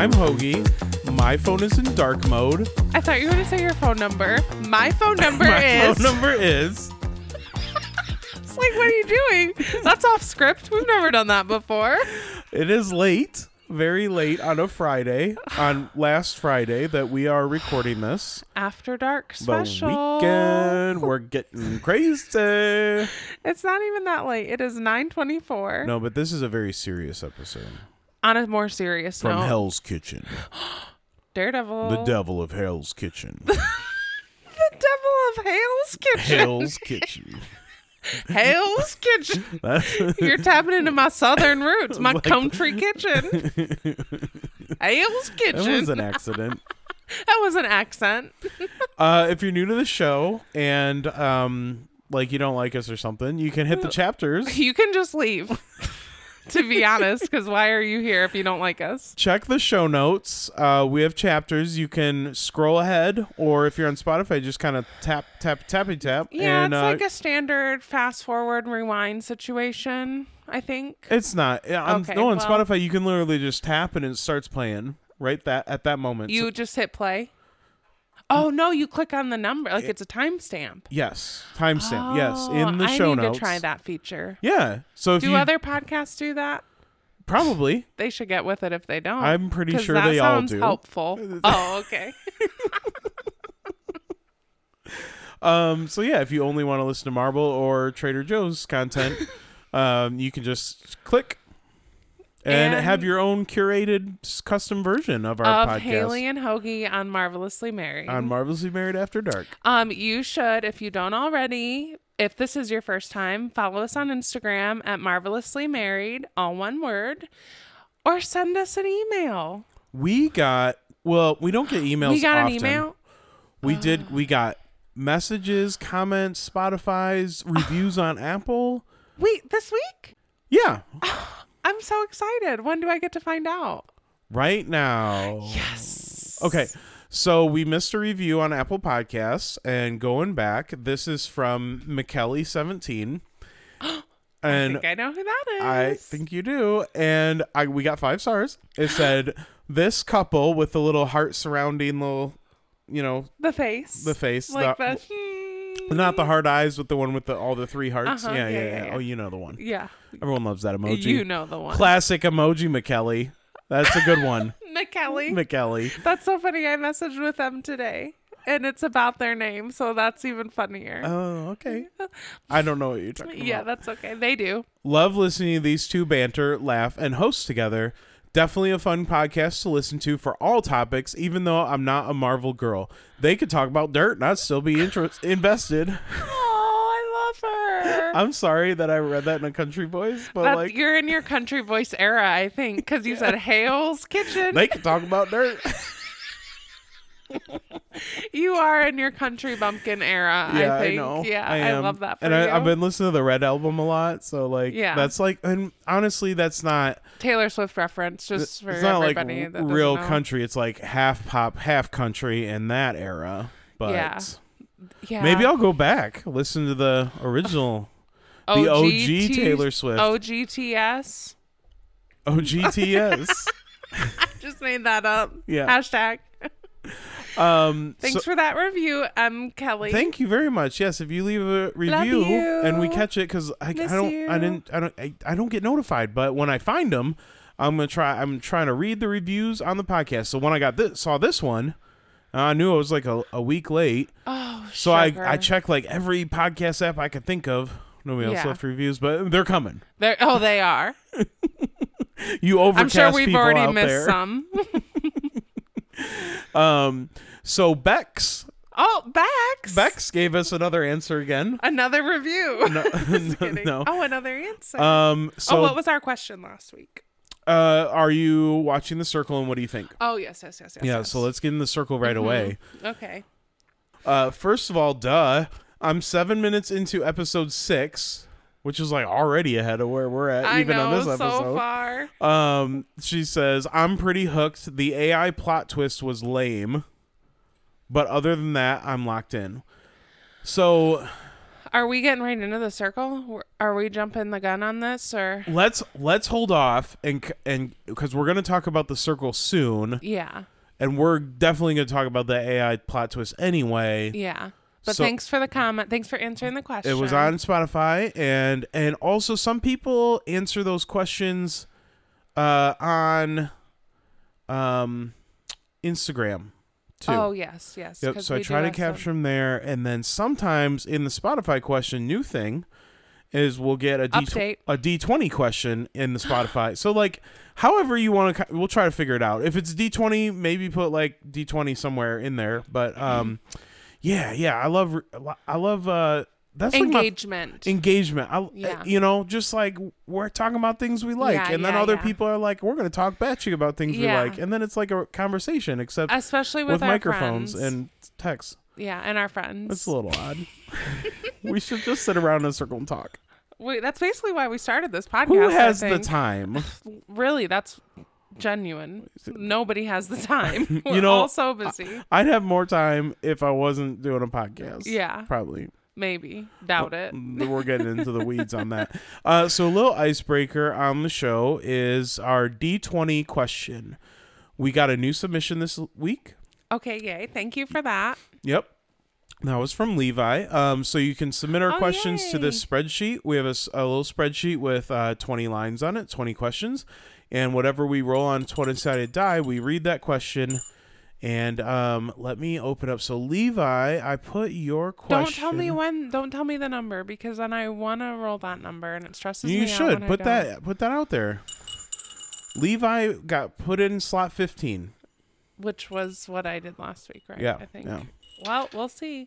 I'm Hoagie. My phone is in dark mode. I thought you were going to say your phone number. My phone number My phone number is... It's like, what are you doing? That's off script. We've never done that before. It is late. Very late on a Friday. On last Friday that we are recording this. After Dark special. The weekend. We're getting crazy. It's not even that late. It is 9:24. No, but this is a very serious episode. On a more serious From note. Hell's Kitchen. Daredevil. The devil of Hell's Kitchen. The devil of Hale's Kitchen. Hell's Kitchen. Hale's Kitchen. You're tapping into my southern roots. My country kitchen. Hale's Kitchen. That was an accident. That was an accent. If you're new to the show and you don't like us or something, you can hit the chapters. You can just leave. To be honest, because why are you here if you don't like us? Check the show notes. We have chapters. You can scroll ahead, or if you're on Spotify, just kind of tap. Yeah, and, it's like a standard fast forward rewind situation, I think. It's not. On Okay, Spotify, you can literally just tap and it starts playing at that moment. You just hit play? Oh, no, you click on the number. Like it's a timestamp. Yes. Timestamp. Oh, yes. In the show notes. I need to try that feature. Yeah. So do other podcasts do that? Probably. They should get with it if they don't. I'm pretty sure they all do. That sounds helpful. Oh, okay. So yeah, if you only want to listen to Marvel or Trader Joe's content, you can just click and have your own curated custom version of our podcast. Haley and Hoagie on Marvelously Married. On Marvelously Married After Dark. You should, if you don't already, if this is your first time, follow us on Instagram at Marvelously Married, all one word, or send us an email. We don't get emails often. We got an email? We got messages, comments, Spotify's, reviews on Apple. Wait, this week? Yeah. I'm so excited. When do I get to find out? Right now. Yes. Okay. So we missed a review on Apple Podcasts, and going back, this is from McKelly17. And I think I know who that is. I think you do. And we got 5 stars. It said, this couple with the little heart surrounding little, the face. Like not the heart eyes, with the one with all the 3 hearts. Uh-huh, yeah. Oh, you know the one. Yeah. Everyone loves that emoji. You know the one. Classic emoji, McKelly. That's a good one. McKelly. That's so funny. I messaged with them today, and it's about their name, so that's even funnier. Oh, okay. I don't know what you're talking about. Yeah, that's okay. They do. Love listening to these two banter, laugh, and host together. Definitely a fun podcast to listen to for all topics, even though I'm not a Marvel girl. They could talk about dirt and I'd still be invested. Oh, I love her. I'm sorry that I read that in a country voice, but you're in your country voice era, I think, because you said Hale's Kitchen. They could talk about dirt. You are in your country bumpkin era, yeah, I think. I know. Yeah, I love that for and you. I've been listening to the Red album a lot, so that's and honestly, that's not Taylor Swift reference, just for it's not everybody like that real know. Country. It's like half pop, half country in that era. But yeah. Maybe I'll go back, listen to the original, the OG Taylor Swift. OGTS. OGTS. Just made that up. Yeah. Hashtag. Thanks for that review, Kelly. Thank you very much. Yes, if you leave a review and we catch it, because I don't get notified, but when I find them, I'm trying to read the reviews on the podcast. So when I saw this one, I knew I was like a week late. Oh, so I checked like every podcast app I could think of. Nobody else left reviews, but they're coming. They are. You overcast I'm sure we've people already out missed there. some. So Bex. Oh, Bex. Bex gave us another answer again. Another review. No. Oh, another answer. So what was our question last week? Are you watching The Circle, and what do you think? Oh, yes. Yeah, so let's get in The Circle right away. Okay. First of all, I'm 7 minutes into episode 6, which is like already ahead of where we're at, on this episode. So far. She says, I'm pretty hooked. The AI plot twist was lame, but other than that, I'm locked in. So Are we getting right into the circle? Are we jumping the gun on this, or let's hold off and because we're going to talk about the circle soon. Yeah. And we're definitely going to talk about the AI plot twist anyway. Yeah. But thanks for the comment. Thanks for answering the question. It was on Spotify, and also some people answer those questions on Instagram too. Oh, yes. Yep. So I try to capture them there, and then sometimes in the Spotify question, new thing is we'll get a D20 question in the Spotify. So like, however you want to, we'll try to figure it out. If it's D20, maybe put like D20 somewhere in there. But yeah, I love that's engagement. Like engagement. You know, just like we're talking about things we like, and then other people are like, we're going to talk batshit about things we like, and then it's like a conversation, except especially with our microphones friends. and text. Yeah, and our friends. That's a little odd. We should just sit around in a circle and talk. That's basically why we started this podcast. Who has the time? Really, that's genuine. Nobody has the time. We're all so busy. I'd have more time if I wasn't doing a podcast. Yeah. Probably. Maybe. Doubt it. We're getting into the weeds on that. So a little icebreaker on the show is our D20 question. We got a new submission this week. Okay, yay. Thank you for that. Yep. That was from Levi. So you can submit our questions to this spreadsheet. We have a little spreadsheet with 20 lines on it, 20 questions. And whatever we roll on 20-sided die, we read that question. And let me open up. So Levi, I put your question. Don't tell me the number, because then I want to roll that number and it stresses me out. You should put that out there. Levi got put in slot 15. Which was what I did last week, right? Yeah. I think. Yeah. Well, we'll see.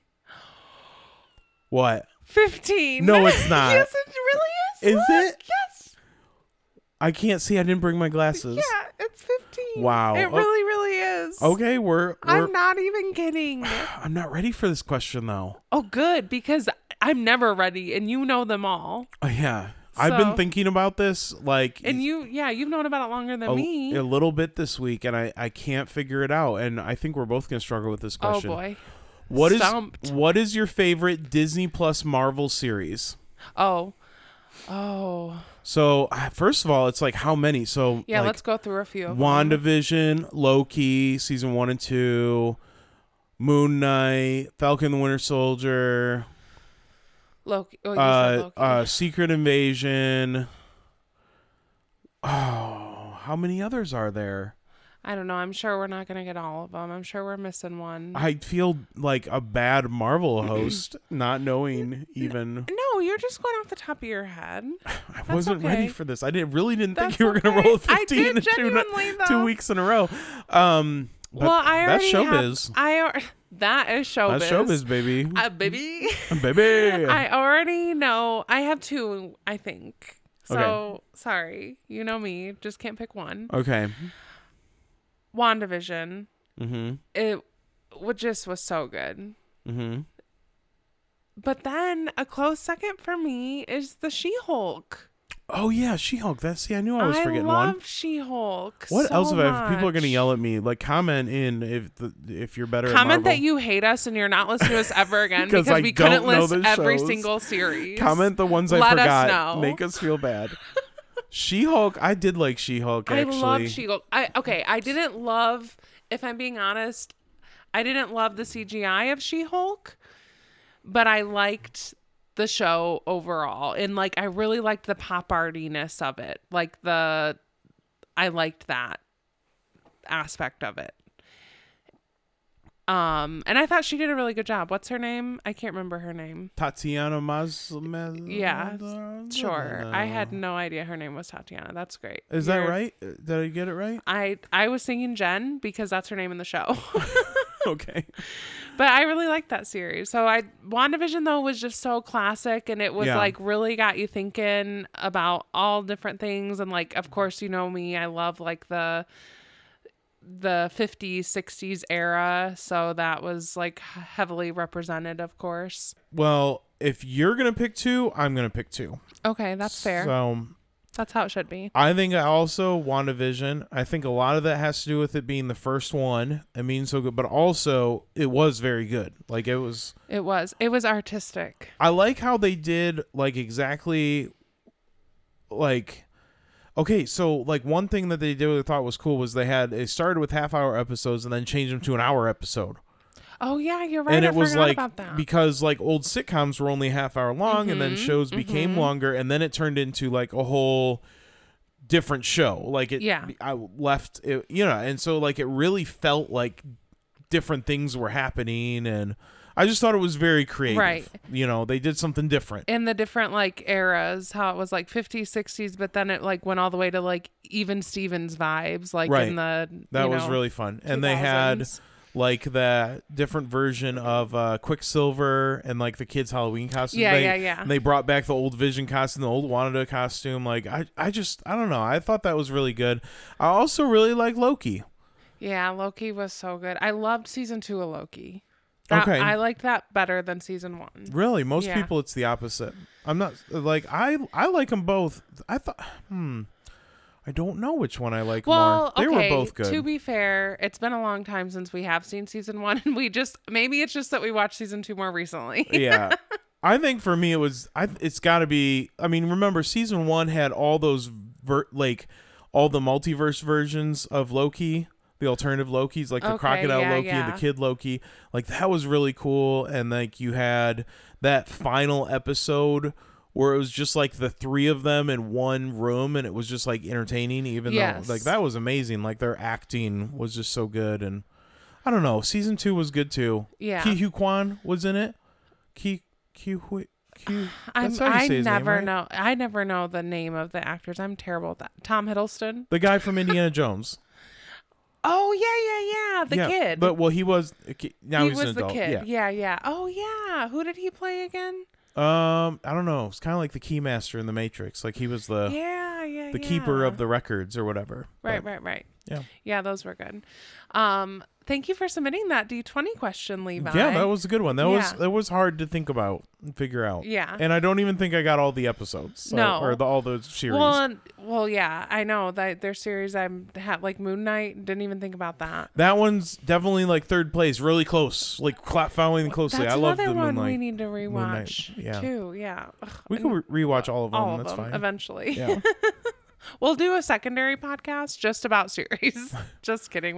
What? 15. No, it's not. Yes, it really is. Is it? Yes. I can't see. I didn't bring my glasses. Yeah, it's 15. Wow. It really is. Okay, I'm not even kidding. I'm not ready for this question, though. Oh, good, because I'm never ready, and you know them all. Yeah. I've been thinking about this, like... And you've known about it longer than me. A little bit this week, and I can't figure it out, and I think we're both going to struggle with this question. Oh, boy. What is your favorite Disney Plus Marvel series? Oh. So, first of all, it's like how many? So yeah, like, let's go through a few. WandaVision, Loki, season 1 and 2, Moon Knight, Falcon the Winter Soldier... Loki. Loki. Secret Invasion. Oh, how many others are there? I don't know. I'm sure we're not going to get all of them. I'm sure we're missing one. I feel like a bad Marvel host not knowing even. No, you're just going off the top of your head. I wasn't ready for this. I really didn't think you were going to roll a 15 in 2 weeks in a row. Well, that's showbiz. That is showbiz. That's showbiz, baby. Baby. Baby. I already know. I have two, I think. So, sorry. You know me. Just can't pick one. Okay. WandaVision. Mm-hmm. It was so good. Mm-hmm. But then a close second for me is the She-Hulk. Oh yeah, She-Hulk. I knew I was forgetting one. I love She-Hulk. What else have I? People are gonna yell at me. Like, comment in if you're better. Comment at Marvel. that you hate us and you're not listening to us ever again because we couldn't list every single series. Comment the ones I forgot. Let us know. Make us feel bad. She-Hulk. I did like She-Hulk. Actually, I love She-Hulk. I didn't love. If I'm being honest, I didn't love the CGI of She-Hulk, but I liked the show overall, and like I really liked the pop artiness of it. I liked that aspect of it. And I thought she did a really good job. What's her name? I can't remember her name. Tatiana Yeah, sure. I had no idea her name was Tatiana. That's great. Is that right? Did I get it right? I was thinking Jen because that's her name in the show. Okay. But I really liked that series. So WandaVision though was just so classic, and it was like really got you thinking about all different things. And like, of course, you know me, I love like the 50s, 60s era. So that was like heavily represented, of course. Well, if you're going to pick two, I'm going to pick two. Okay, that's fair. So That's how it should be. I think also WandaVision, I think a lot of that has to do with it being the first one. It means so good, but also it was very good. Like it was artistic. I like how they did like exactly like, okay, so like one thing that they did that I thought was cool was they started with half-hour episodes and then changed them to an hour episode. Oh yeah, you're right. And I it was forgot like about that. because like old sitcoms were only half-hour long, and then shows became longer, and then it turned into like a whole different show. Like I left it, and so like it really felt like different things were happening, and I just thought it was very creative. Right. They did something different. In the different like eras, how it was like 50s, 60s, but then it like went all the way to like even Stevens vibes, like in the that was really fun. And they had like that different version of Quicksilver and like the kids' Halloween costume. Yeah. And they brought back the old Vision costume, the old Wanda costume. Like I don't know. I thought that was really good. I also really like Loki. Yeah, Loki was so good. I loved season 2 of Loki. Okay. I liked that better than season 1. Really? Most people, it's the opposite. I'm not like I like them both. I thought, I don't know which one I like more. They were both good. To be fair, it's been a long time since we have seen season 1, and maybe it's just that we watched season 2 more recently. Yeah. I think for me it's got to be. I mean, remember season 1 had all those all the multiverse versions of Loki. The alternative Lokis, like the crocodile Loki and the kid Loki, like that was really cool. And like you had that final episode where it was just like the 3 of them in one room, and it was just like entertaining, even though like that was amazing. Like their acting was just so good. And I don't know, season 2 was good too. Yeah, Ke Huy Quan was in it. I never know. I never know the name of the actors. I'm terrible at that. Tom Hiddleston, the guy from Indiana Jones. Oh yeah, the kid. But he was now he's an the adult. Kid. Yeah. Oh yeah, who did he play again? I don't know. It's kind of like the Keymaster in the Matrix. Like he was the keeper of the records or whatever. Right. Yeah, those were good. Thank you for submitting that D20 question, Levi. Yeah, that was a good one. That was hard to think about and figure out. Yeah. And I don't even think I got all the episodes. Or all the series. Well, yeah, I know that their series I had like Moon Knight. Didn't even think about that. That one's definitely like third place, really close, like following closely. That's I love the one Moonlight. We need to rewatch too. Yeah. We can rewatch all of them. That's fine. Eventually. Yeah. We'll do a secondary podcast just about series. Just kidding.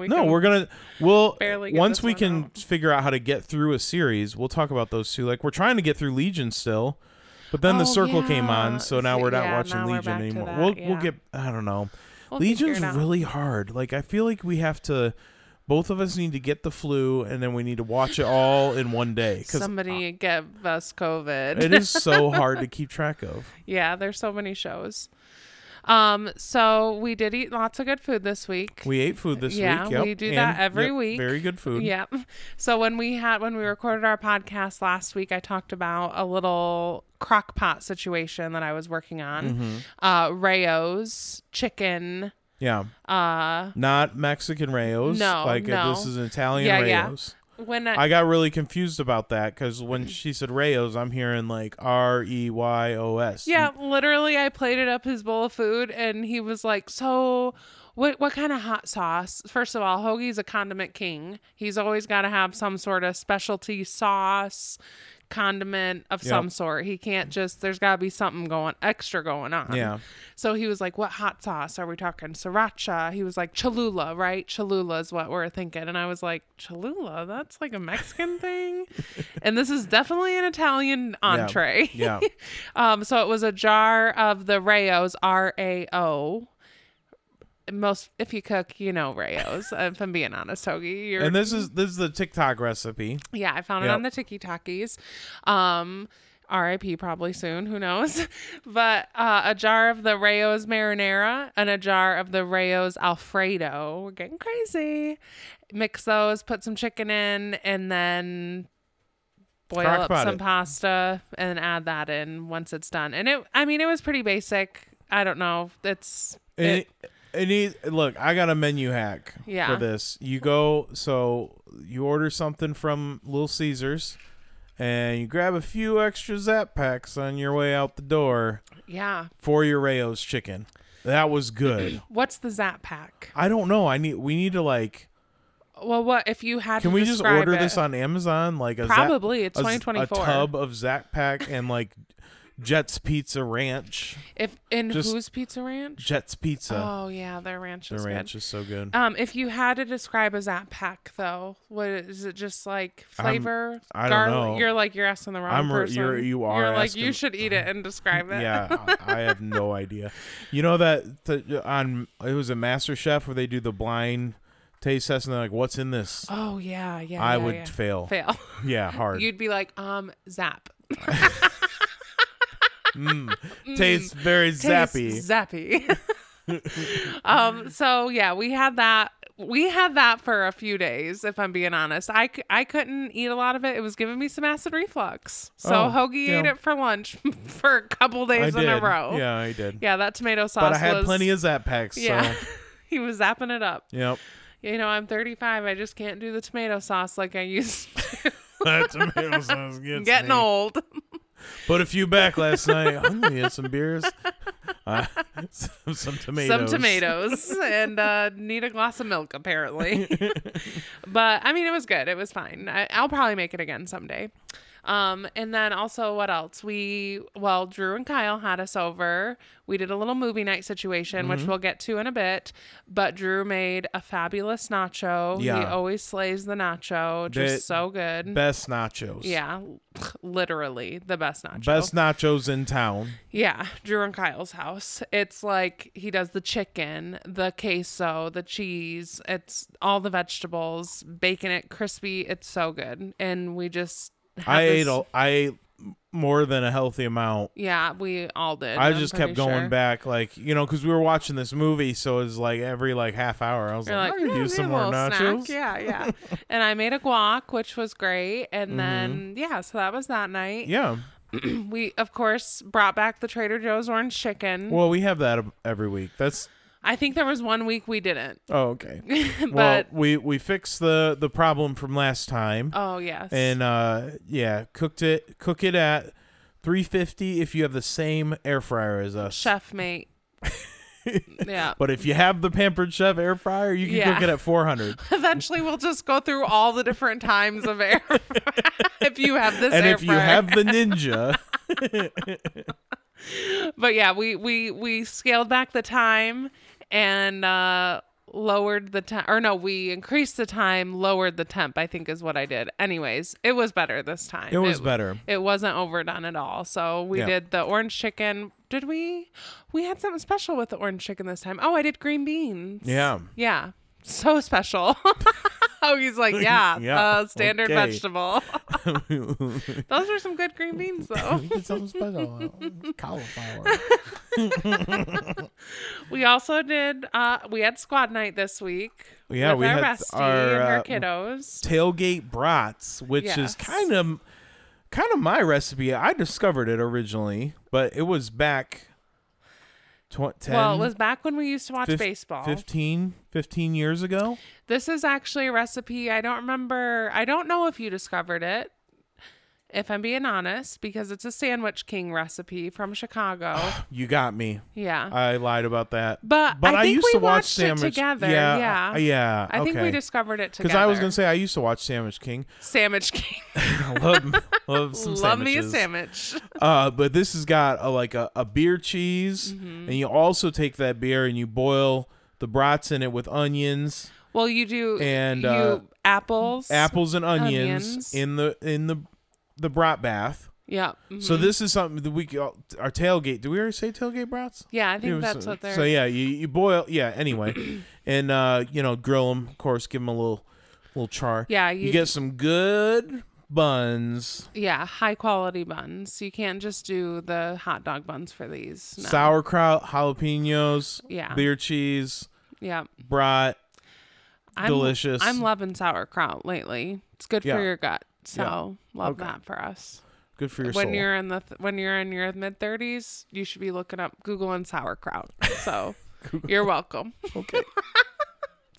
Once we can figure out how to get through a series, we'll talk about those two. Like we're trying to get through Legion still, but then the Circle came on, so now we're not watching Legion anymore. We'll get. I don't know. Legion's really hard. Like I feel like we have to. Both of us need to get the flu, and then we need to watch it all in one day. Somebody give us COVID. It is so hard to keep track of. Yeah, there's so many shows. So we did eat lots of good food this week. We ate food this week. Yeah, we do that every week. Very good food. Yep. So when we recorded our podcast last week, I talked about a little crock pot situation that I was working on. Rayo's chicken. Yeah. Not Mexican Rayo's. No. This is an Italian Rayo's. When I got really confused about that because when she said Rayo's, I'm hearing like Reyos. Yeah, literally, I plated up his bowl of food, and he was like, "So, what kind of hot sauce?" First of all, Hoagie's a condiment king. He's always got to have some sort of specialty sauce, condiment of some sort. He can't just. There's got to be something extra going on. Yeah. So he was like, "What hot sauce are we talking? Sriracha?" He was like, "Cholula, right? Cholula is what we're thinking." And I was like, "Cholula? That's like a Mexican thing." And this is definitely an Italian entree. Yeah. So it was a jar of the Rayo's, RAO. If you cook, you know Rayo's. If I'm being honest, Hoagie. And this is the TikTok recipe. Yeah, I found it on the TikTokies. RIP probably soon, who knows? But a jar of the Rayo's marinara and a jar of the Rayo's Alfredo. We're getting crazy. Mix those, put some chicken in, and then boil up some pasta and add that in once it's done. And it was pretty basic. I don't know. Look, I got a menu hack for this. You order something from Little Caesars, and you grab a few extra Zap packs on your way out the door. Yeah. For your Rayo's chicken. That was good. What's the Zap pack? I don't know. We need to like. Well, what if you had Can to we just order it? this on Amazon? Like probably it's 2024. A tub of Zap pack and like Jet's Pizza Ranch. Whose Pizza Ranch? Jet's Pizza. Oh yeah, their ranch is good. The ranch is so good. If you had to describe a Zap pack though, what is it? Just like flavor? I don't know. You're asking the wrong person. You are. You're like asking, you should eat it and describe it. Yeah, I have no idea. You know that it was a MasterChef where they do the blind taste test and they're like, "What's in this?" Oh yeah. I would fail. Yeah, hard. You'd be like, Zap. Tastes very zappy. Zappy. So yeah, we had that for a few days, if I'm being honest. I couldn't eat a lot of it. It was giving me some acid reflux. So Hoagie ate it for lunch for a couple days in a row. Yeah, I did. Yeah, that tomato sauce But I had plenty of Zap packs. Yeah. So. He was zapping it up. Yep. I'm 35. I just can't do the tomato sauce like I used to. That tomato sauce gets getting old. Put a few back last night. I'm gonna get some beers, some tomatoes, and need a glass of milk apparently. But I mean, it was good. It was fine. I'll probably make it again someday. And then also what else? Drew and Kyle had us over. We did a little movie night situation, which we'll get to in a bit, but Drew made a fabulous nacho. Yeah. He always slays the nacho. Just so good. Best nachos. Yeah. Literally the best nacho. Best nachos in town. Yeah. Drew and Kyle's house. It's like he does the chicken, the queso, the cheese. It's all the vegetables, bacon it crispy. It's so good. And we just I ate more than a healthy amount. Yeah, we all did. I just kept going back, like, because we were watching this movie, so it was like every half hour. I was like, I'm gonna do some more nachos. Snack. Yeah. And I made a guac, which was great. And then so that was that night. Yeah. We of course brought back the Trader Joe's orange chicken. Well, we have that every week. I think there was 1 week we didn't. Oh, okay. But we fixed the problem from last time. Oh, yes. And cook it at 350 if you have the same air fryer as us. Chef mate. Yeah. But if you have the Pampered Chef air fryer, you can cook it at 400. Eventually we'll just go through all the different times of air if you have this and air if fryer. you have the Ninja. But yeah, we scaled back the time and lowered the time, or no, we increased the time, lowered the temp, I think is what I did. Anyways, it was better this time. It was better. It wasn't overdone at all. So we did the orange chicken. Did we had something special with the orange chicken this time. Oh, I did green beans. Yeah. So special. Oh, he's like, standard vegetable. Those are some good green beans, though. It's something special. Cauliflower. We also did, we had squad night this week. Yeah, with we our had bestie our and her kiddos. Tailgate brats, which is kind of my recipe. I discovered it originally, but it was back 10, well, it was back when we used to watch baseball. 15 years ago. This is actually a recipe. I don't remember. I don't know if you discovered it, if I'm being honest, because it's a Sandwich King recipe from Chicago. You got me. Yeah. I lied about that. But I think used we to watch watched Sandwich. it together. Yeah. I think we discovered it together. Because I was going to say I used to watch Sandwich King. Sandwich King. love some sandwiches. Love me a sandwich. But this has got a beer cheese, and you also take that beer and you boil the brats in it with onions. Well, you do and apples and onions in the brat bath. Yeah. Mm-hmm. So this is something that our tailgate. Do we already say tailgate brats? Yeah, I think that's what they're. So yeah, you boil. Yeah. Anyway, and grill them. Of course, give them a little char. Yeah. You get some good buns. Yeah, high quality buns. You can't just do the hot dog buns for these. No. Sauerkraut, jalapenos. Yeah. Beer cheese. Yeah. Brat. Delicious. I'm loving sauerkraut lately. It's good for your gut. So love that for us. Good for your when soul. When you're in your mid-30s, you should be looking up Googling sauerkraut. So you're welcome. Okay. It's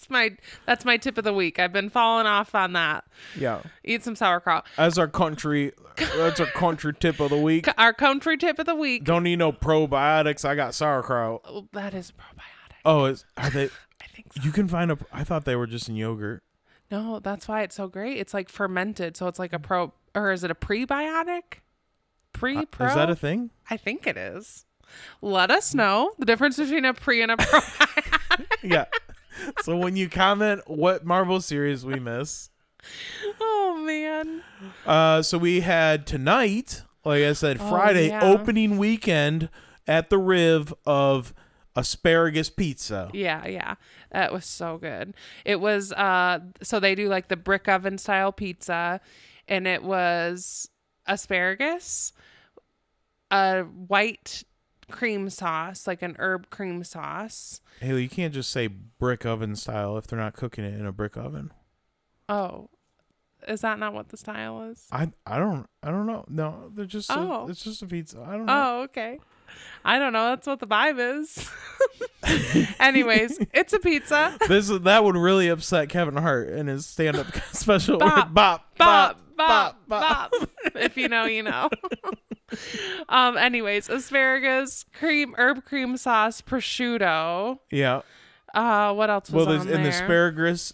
That's my tip of the week. I've been falling off on that. Yeah. Eat some sauerkraut. That's our country tip of the week. Our country tip of the week. Don't need no probiotics. I got sauerkraut. Oh, that is probiotic. Oh, are they? I think so. You can find I thought they were just in yogurt. No, that's why it's so great. It's like fermented, so it's like or is it a prebiotic? Pro? Is that a thing? I think it is. Let us know the difference between a pre and a probiotic. Yeah. So when you comment what Marvel series we miss. Oh man. So we had tonight, like I said, Friday, opening weekend at the Riv of asparagus pizza. Yeah. That was so good. It was so they do like the brick oven style pizza, and it was asparagus, a white cream sauce, like an herb cream sauce. Haley, you can't just say brick oven style if they're not cooking it in a brick oven. Oh. Is that not what the style is? I don't know. No, they're just it's just a pizza. I don't know. Oh, okay. I don't know. That's what the vibe is. Anyways, it's a pizza. That would really upset Kevin Hart in his stand-up special. Bop, bop, bop, bop, bop. If you know, you know. Anyways, asparagus, herb cream sauce, prosciutto. Yeah. What else was on there? And asparagus.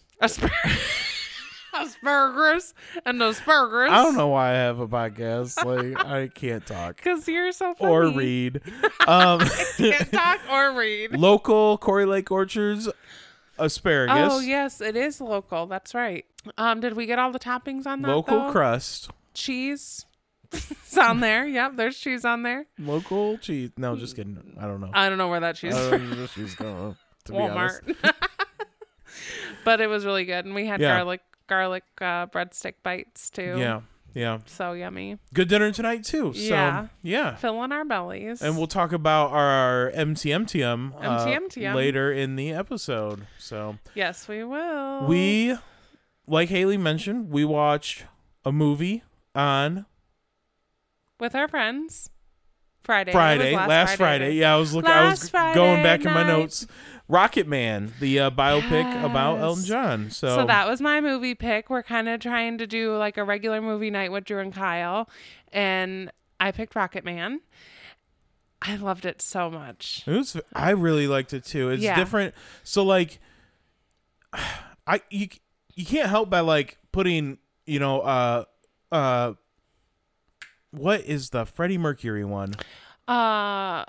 Asparagus and asparagus. I don't know why I have a podcast. Like, I can't talk. Because you're so funny. Or read. I can't talk or read. Local Corey Lake Orchards asparagus. Oh, yes, it is local. That's right. Did we get all the toppings on that, Local crust. Cheese. It's on there. Yep, there's cheese on there. Local cheese. No, just kidding. I don't know. I don't know where that cheese is. The cheese going to Walmart. Be honest. But it was really good. And we had garlic breadstick bites too. Yeah. So yummy. Good dinner tonight too. So yeah. Filling our bellies. And we'll talk about our MTMTM later in the episode. So yes, we will. We, like Haley mentioned, we watched a movie on with our friends. Last Friday. Yeah, I was going back in my notes. Rocket Man, the biopic about Elton John. So that was my movie pick. We're kind of trying to do like a regular movie night with Drew and Kyle, and I picked Rocket Man. I loved it so much. I really liked it too. It's different. So like, you can't help by like putting what is the Freddie Mercury one? What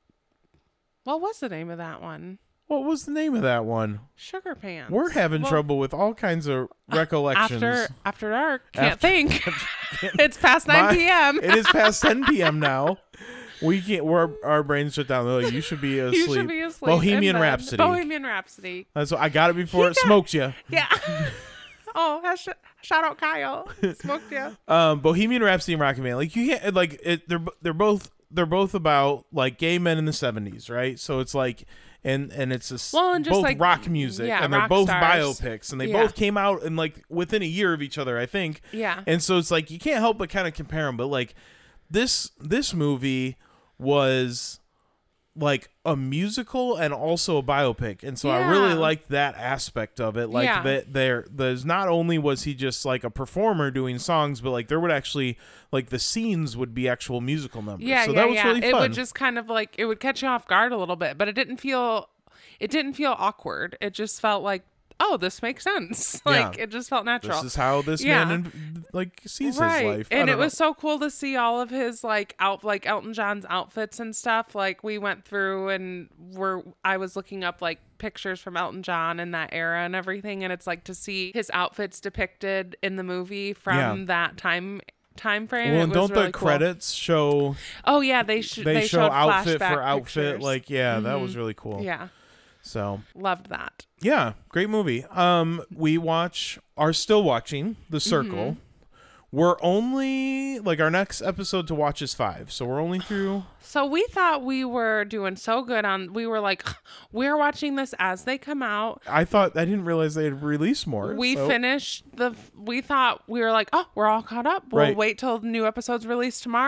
was the name of that one? What was the name of that one? Sugar Pants. We're having trouble with all kinds of recollections. After dark. Can't think. It's past 9 p.m. It is past 10 p.m. now. We can't. Our brains shut down. They're like, you should be asleep. You should be asleep. Bohemian Rhapsody. That's what I got it before it smoked you. Yeah. Oh, shout out Kyle. Smoked you. Bohemian Rhapsody and Rocket Man. Like you can't like it. They're both about like gay men in the 70s, right? So it's like. And it's both like, rock music, and they're both stars. Biopics, and they both came out in like within a year of each other, I think. Yeah. And so it's like you can't help but kind of compare them. But like this movie was like a musical and also a biopic, and so I really liked that aspect of it. Like that there's not only was he just like a performer doing songs, but like there would actually like the scenes would be actual musical numbers. So that was really fun. It would just kind of like it would catch you off guard a little bit, but it didn't feel awkward. It just felt like, oh, this makes sense. Like it just felt natural. This is how this man sees his life. And it was so cool to see all of his like Elton John's outfits and stuff. Like we went through and I was looking up like pictures from Elton John in that era and everything, and it's like to see his outfits depicted in the movie from that time frame. Well, and don't really the credits show? Oh yeah, they show outfit for outfit. Pictures. Like that was really cool. Yeah. So loved that. Yeah, great movie. We are still watching The Circle. We're only like our next episode to watch is 5, so we're only through. So we thought we were doing so good we were like, we're watching this as they come out. I didn't realize they had released more. We thought we were like, oh, we're all caught up. We'll wait till the new episodes release tomorrow.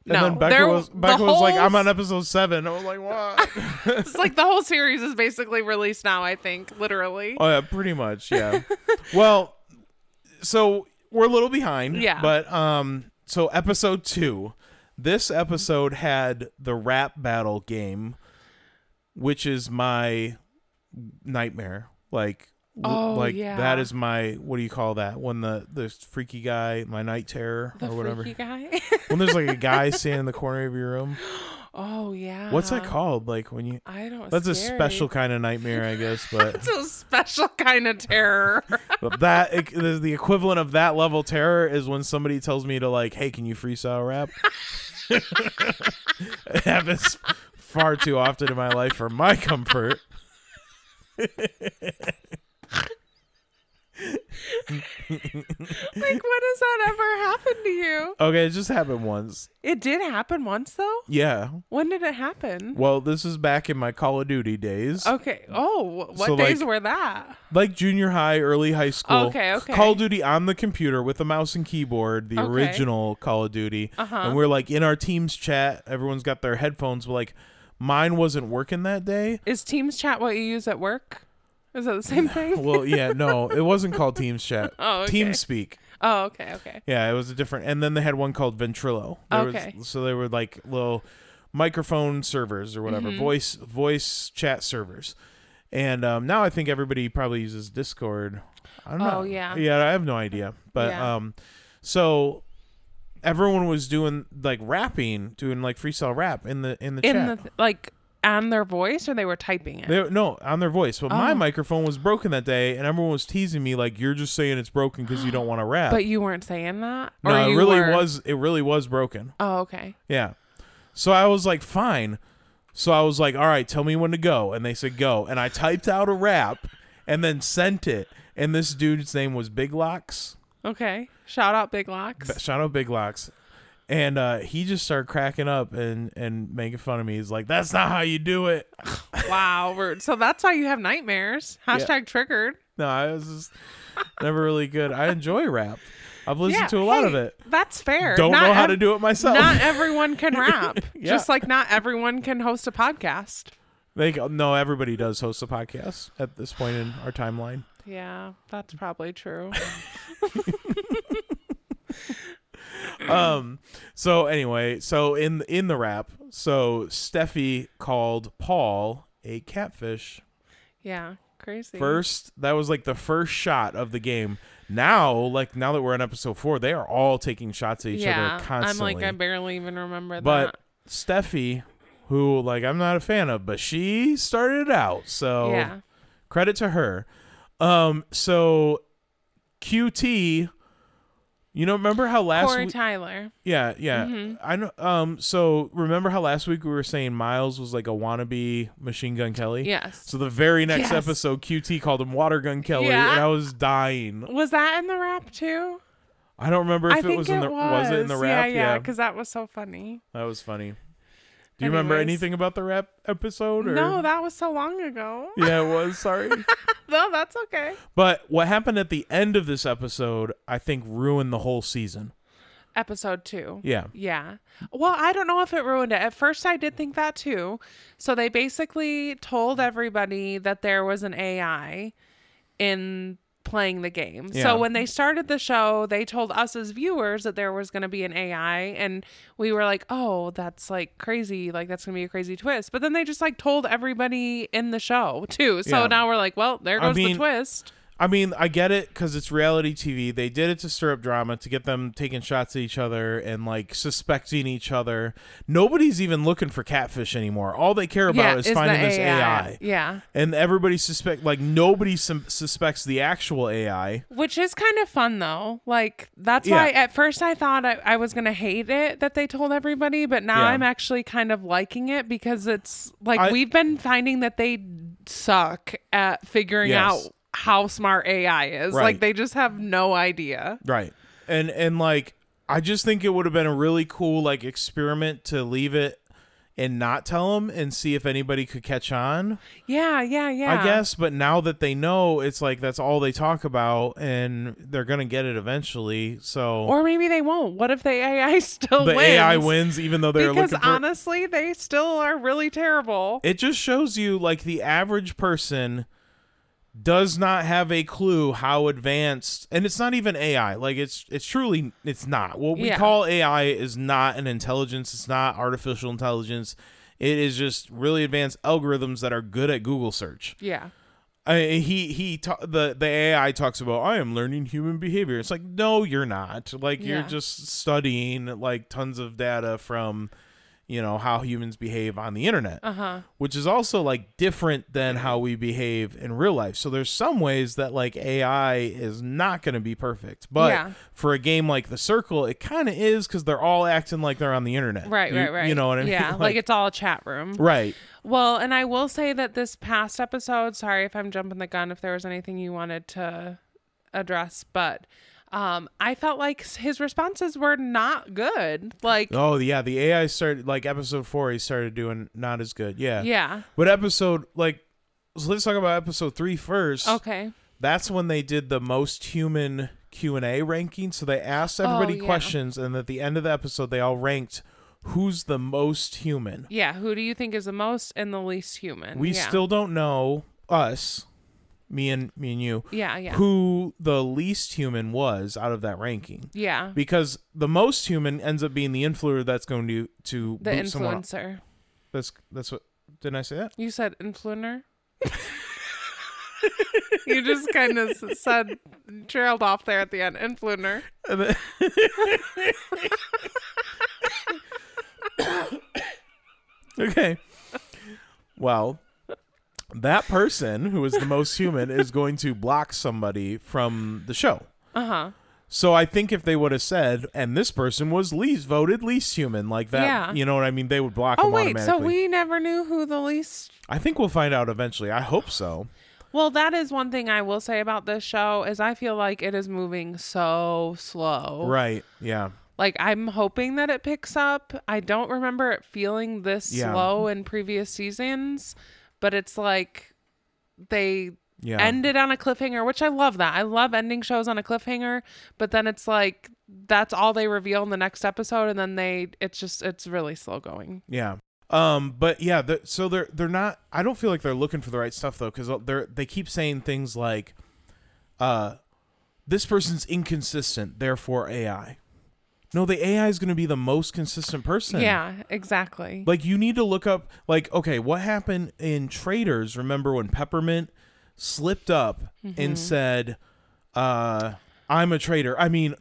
And then Becca was like, I'm on episode 7. I was like, what? It's like the whole series is basically released now, I think, literally. Oh yeah, pretty much, yeah. Well, so we're a little behind. Yeah. But so episode 2, this episode had the rap battle game, which is my nightmare. Like that is my, what do you call that? When the freaky guy, my night terror or whatever. The freaky guy? When there's like a guy standing in the corner of your room. Oh yeah. What's that called? Like when you That's scary. A special kind of nightmare, I guess, but it's a special kind of terror. But the equivalent of that level terror is when somebody tells me to like, hey, can you freestyle rap? It happens far too often in my life for my comfort. Like, when has that ever happened to you? Okay, it just happened once. It did happen once, though? Yeah. When did it happen? Well, this is back in my Call of Duty days. Okay. Oh, what days were that? Like junior high, early high school. Okay. Call of Duty on the computer with a mouse and keyboard, the original Call of Duty. And we're like in our Teams chat. Everyone's got their headphones, but like mine wasn't working that day. Is Teams chat what you use at work? Is that the same thing? Well, yeah, no, it wasn't called Teams Chat. Oh, okay. TeamSpeak. Oh, okay. Yeah, it was a different, and then they had one called Ventrilo. So they were like little microphone servers or whatever, voice chat servers. And now I think everybody probably uses Discord. I don't know. Oh, yeah. Yeah, I have no idea. But so everyone was doing like rapping, doing like freestyle rap in the chat. Like on their voice, or they were typing it? No, on their voice. But my microphone was broken that day, and everyone was teasing me like, "You're just saying it's broken because you don't want to rap." But you weren't saying that. No, it really was broken. Oh, okay. Yeah. So I was like, fine. So I was like, all right, tell me when to go, and they said go, and I typed out a rap, and then sent it, and this dude's name was Big Locks. Okay. Shout out Big Locks. Shout out Big Locks. And he just started cracking up and making fun of me. He's like, that's not how you do it. Wow. So that's why you have nightmares. # triggered. No, I was just never really good. I enjoy rap. I've listened to a lot of it. That's fair. Don't know how to do it myself. Not everyone can rap. Just like not everyone can host a podcast. No, everybody does host a podcast at this point in our timeline. Yeah, that's probably true. So anyway, so in the rap, so Steffi called Paul a catfish. Yeah, crazy. That was like the first shot of the game. Now that we're on episode 4, they are all taking shots at each other constantly. I'm like, I barely even remember that. But Steffi, who like I'm not a fan of, but she started it out. So yeah, credit to her. So QT. You know, remember how last week Tyler. Yeah. Mm-hmm. I know. So remember how last week we were saying Miles was like a wannabe Machine Gun Kelly? Yes. So the very next episode, QT called him Water Gun Kelly, and I was dying. Was that in the rap too? I don't remember if it was in the was it in the rap? Yeah, because that was so funny. That was funny. Do you remember anything about the rap episode? Or? No, that was so long ago. Yeah, it was. Sorry. No, that's okay. But what happened at the end of this episode, I think, ruined the whole season. Episode 2. Yeah. Yeah. Well, I don't know if it ruined it. At first, I did think that too. So they basically told everybody that there was an AI in playing the game. Yeah. So when they started the show, they told us as viewers that there was going to be an AI, and we were like, oh, that's like crazy. Like that's going to be a crazy twist. But then they just like told everybody in the show too. So now we're like, well, there goes the twist. I mean, I get it because it's reality TV. They did it to stir up drama, to get them taking shots at each other and like suspecting each other. Nobody's even looking for catfish anymore. All they care about is finding this AI. Yeah. And everybody nobody suspects the actual AI. Which is kind of fun though. Like that's why at first I thought I was going to hate it that they told everybody, but now I'm actually kind of liking it because it's like we've been finding that they suck at figuring out how smart AI is. Right. Like they just have no idea. Right. And like I just think it would have been a really cool like experiment to leave it and not tell them and see if anybody could catch on. Yeah. I guess, but now that they know, it's like that's all they talk about, and they're gonna get it eventually. So, or maybe they won't. What if the AI still the wins? AI wins, even though they're because looking for. Honestly, they still are really terrible. It just shows you, like, the average person does not have a clue how advanced, and it's not even AI. Like, it's truly, it's not. What we call AI is not an intelligence. It's not artificial intelligence. It is just really advanced algorithms that are good at Google search. Yeah. The AI talks about, I am learning human behavior. It's like, no, you're not. Like, you're just studying, like, tons of data from, you know, how humans behave on the internet, which is also, like, different than how we behave in real life. So there's some ways that, like, AI is not going to be perfect, but for a game like The Circle, it kind of is, because they're all acting like they're on the internet. Right. You know what I mean? Yeah, like it's all a chat room. Right. Well, and I will say that this past episode, sorry if I'm jumping the gun, if there was anything you wanted to address, but I felt like his responses were not good. Like, oh yeah, the AI started, like, episode 4, he started doing not as good. Yeah. But episode, like, so let's talk about episode 3 first. Okay. That's when they did the most human Q&A ranking. So they asked everybody questions, and at the end of the episode, they all ranked who's the most human. Yeah. Who do you think is the most and the least human? We still don't know, us, me and you, who the least human was out of that ranking. Yeah. Because the most human ends up being the influencer that's going to the boot someone influencer. up. That's what, didn't I say that? You said influencer. You just kind of trailed off there at the end. Influencer. Okay. Well, that person who is the most human is going to block somebody from the show. So I think if they would have said, and this person was voted least human, like that, you know what I mean? They would block them automatically. So we never knew who the least... I think we'll find out eventually. I hope so. Well, that is one thing I will say about this show, is I feel like it is moving so slow. Right, yeah. Like, I'm hoping that it picks up. I don't remember it feeling this slow in previous seasons, but it's like they ended on a cliffhanger, which I love that. I love ending shows on a cliffhanger, but then it's like that's all they reveal in the next episode, and then it's really slow going. Yeah. But yeah, so they're not, I don't feel like they're looking for the right stuff though, because they keep saying things like, this person's inconsistent, therefore AI. No, the AI is going to be the most consistent person. Yeah, exactly. Like, you need to look up, like, okay, what happened in Traitors? Remember when Peppermint slipped up and said, I'm a traitor.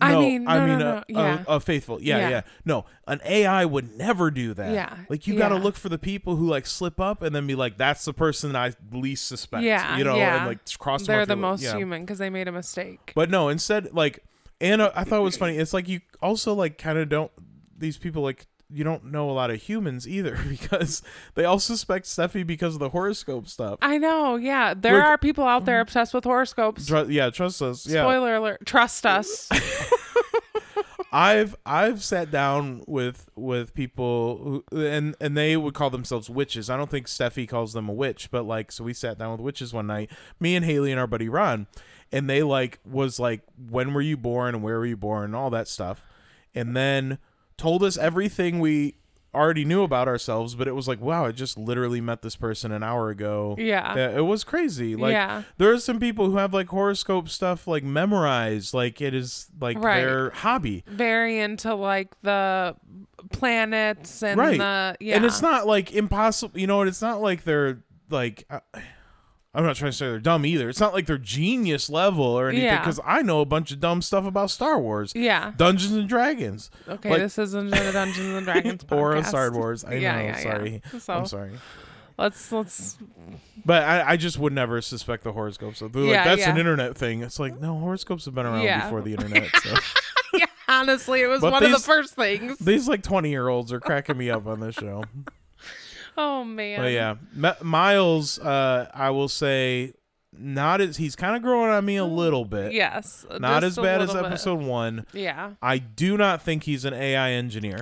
A faithful. Yeah. No, an AI would never do that. Yeah. Like, you got to look for the people who, like, slip up and then be like, that's the person I least suspect. Yeah. You know, and, like, cross them. They're the most human because they made a mistake. But no, instead, like, and I thought it was funny. It's like, you also, like, kind of don't, these people, like, you don't know a lot of humans either, because they all suspect Steffi because of the horoscope stuff. I know, yeah. There are people out there obsessed with horoscopes. Trust us. Yeah. Spoiler alert. Trust us. I've sat down with people who, and they would call themselves witches. I don't think Steffi calls them a witch, but, like, so we sat down with witches one night, me and Haley and our buddy Ron, and they, like, was like, when were you born and where were you born and all that stuff, and then told us everything we already knew about ourselves, but it was like, wow, I just literally met this person an hour ago. Yeah. It was crazy. Like, there are some people who have, like, horoscope stuff, like, memorized, like, it is, like, their hobby. Very into, like, the planets and and it's not, like, impossible, you know, it's not like they're, like, I'm not trying to say they're dumb either. It's not like they're genius level or anything, because I know a bunch of dumb stuff about Star Wars. Yeah. Dungeons and Dragons. Okay, like, this isn't a Dungeons and Dragons podcast. Or a Star Wars. I know. Sorry. So, I'm sorry. Let's. But I just would never suspect the horoscopes. So they're like, that's an internet thing. It's like, no, horoscopes have been around before the internet. So. Yeah, honestly, it was one of the first things. These, like, 20-year-olds are cracking me up on this show. Oh man. But yeah, Miles, I will say, he's kind of growing on me a little bit. Yes. Not as bad as episode 1. Yeah. I do not think he's an AI engineer.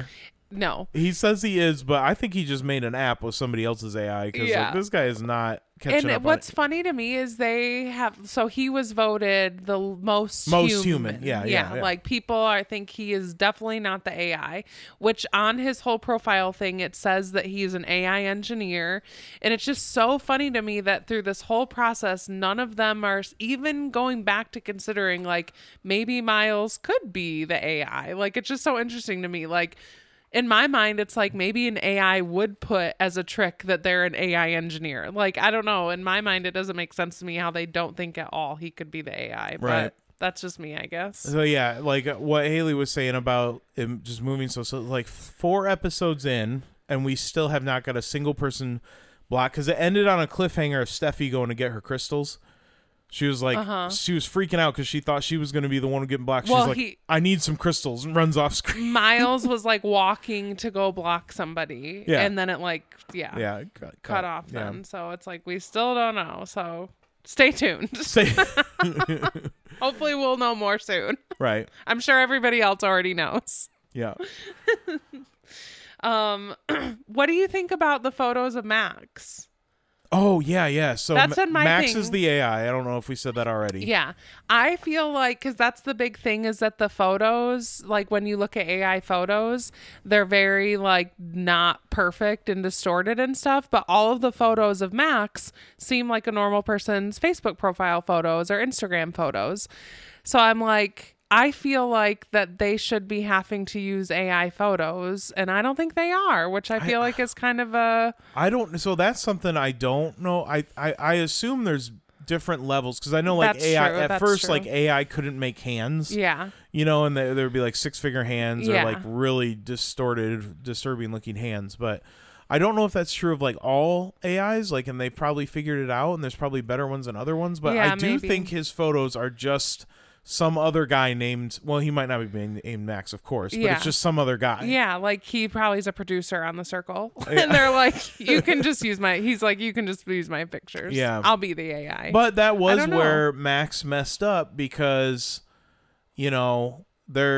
No. He says he is, but I think he just made an app with somebody else's AI because like, this guy is not catching up. And what's funny to me is so he was voted the most human. Yeah. Like people I think he is definitely not the AI, which on his whole profile thing, it says that he's an AI engineer. And it's just so funny to me that through this whole process, none of them are even going back to considering like maybe Miles could be the AI. Like, it's just so interesting to me. Like, in my mind, it's like maybe an AI would put as a trick that they're an AI engineer. Like, I don't know. In my mind, it doesn't make sense to me how they don't think at all he could be the AI. But right. That's just me, I guess. So, yeah, like what Haley was saying about him just moving. So like 4 episodes in, and we still have not got a single person blocked because it ended on a cliffhanger of Steffi going to get her crystals. She was like, she was freaking out because she thought she was going to be the one getting blocked. She's like, I need some crystals, and runs off screen. Miles was like walking to go block somebody. Yeah. And then it cut off then. So it's like, we still don't know. So stay tuned. Hopefully we'll know more soon. Right. I'm sure everybody else already knows. Yeah. What do you think about the photos of Max? Oh, yeah. So that's been my Max thing. Is the AI. I don't know if we said that already. Yeah. I feel like, because that's the big thing, is that the photos, like when you look at AI photos, they're very like not perfect and distorted and stuff. But all of the photos of Max seem like a normal person's Facebook profile photos or Instagram photos. So I'm like, I feel like that they should be having to use AI photos, and I don't think they are, which I feel like is kind of a... So that's something I don't know. I assume there's different levels, because I know like AI, at first like AI couldn't make hands. Yeah. You know, and there would be like 6-figure hands or like really distorted, disturbing looking hands. But I don't know if that's true of like all AIs, like, and they probably figured it out, and there's probably better ones than other ones. But I do think his photos are just... some other guy named, well, he might not be named Max, of course, but it's just some other guy. Yeah, like he probably is a producer on The Circle. And they're like, you can just use my pictures. Yeah. I'll be the AI. But that was where Max messed up because, you know,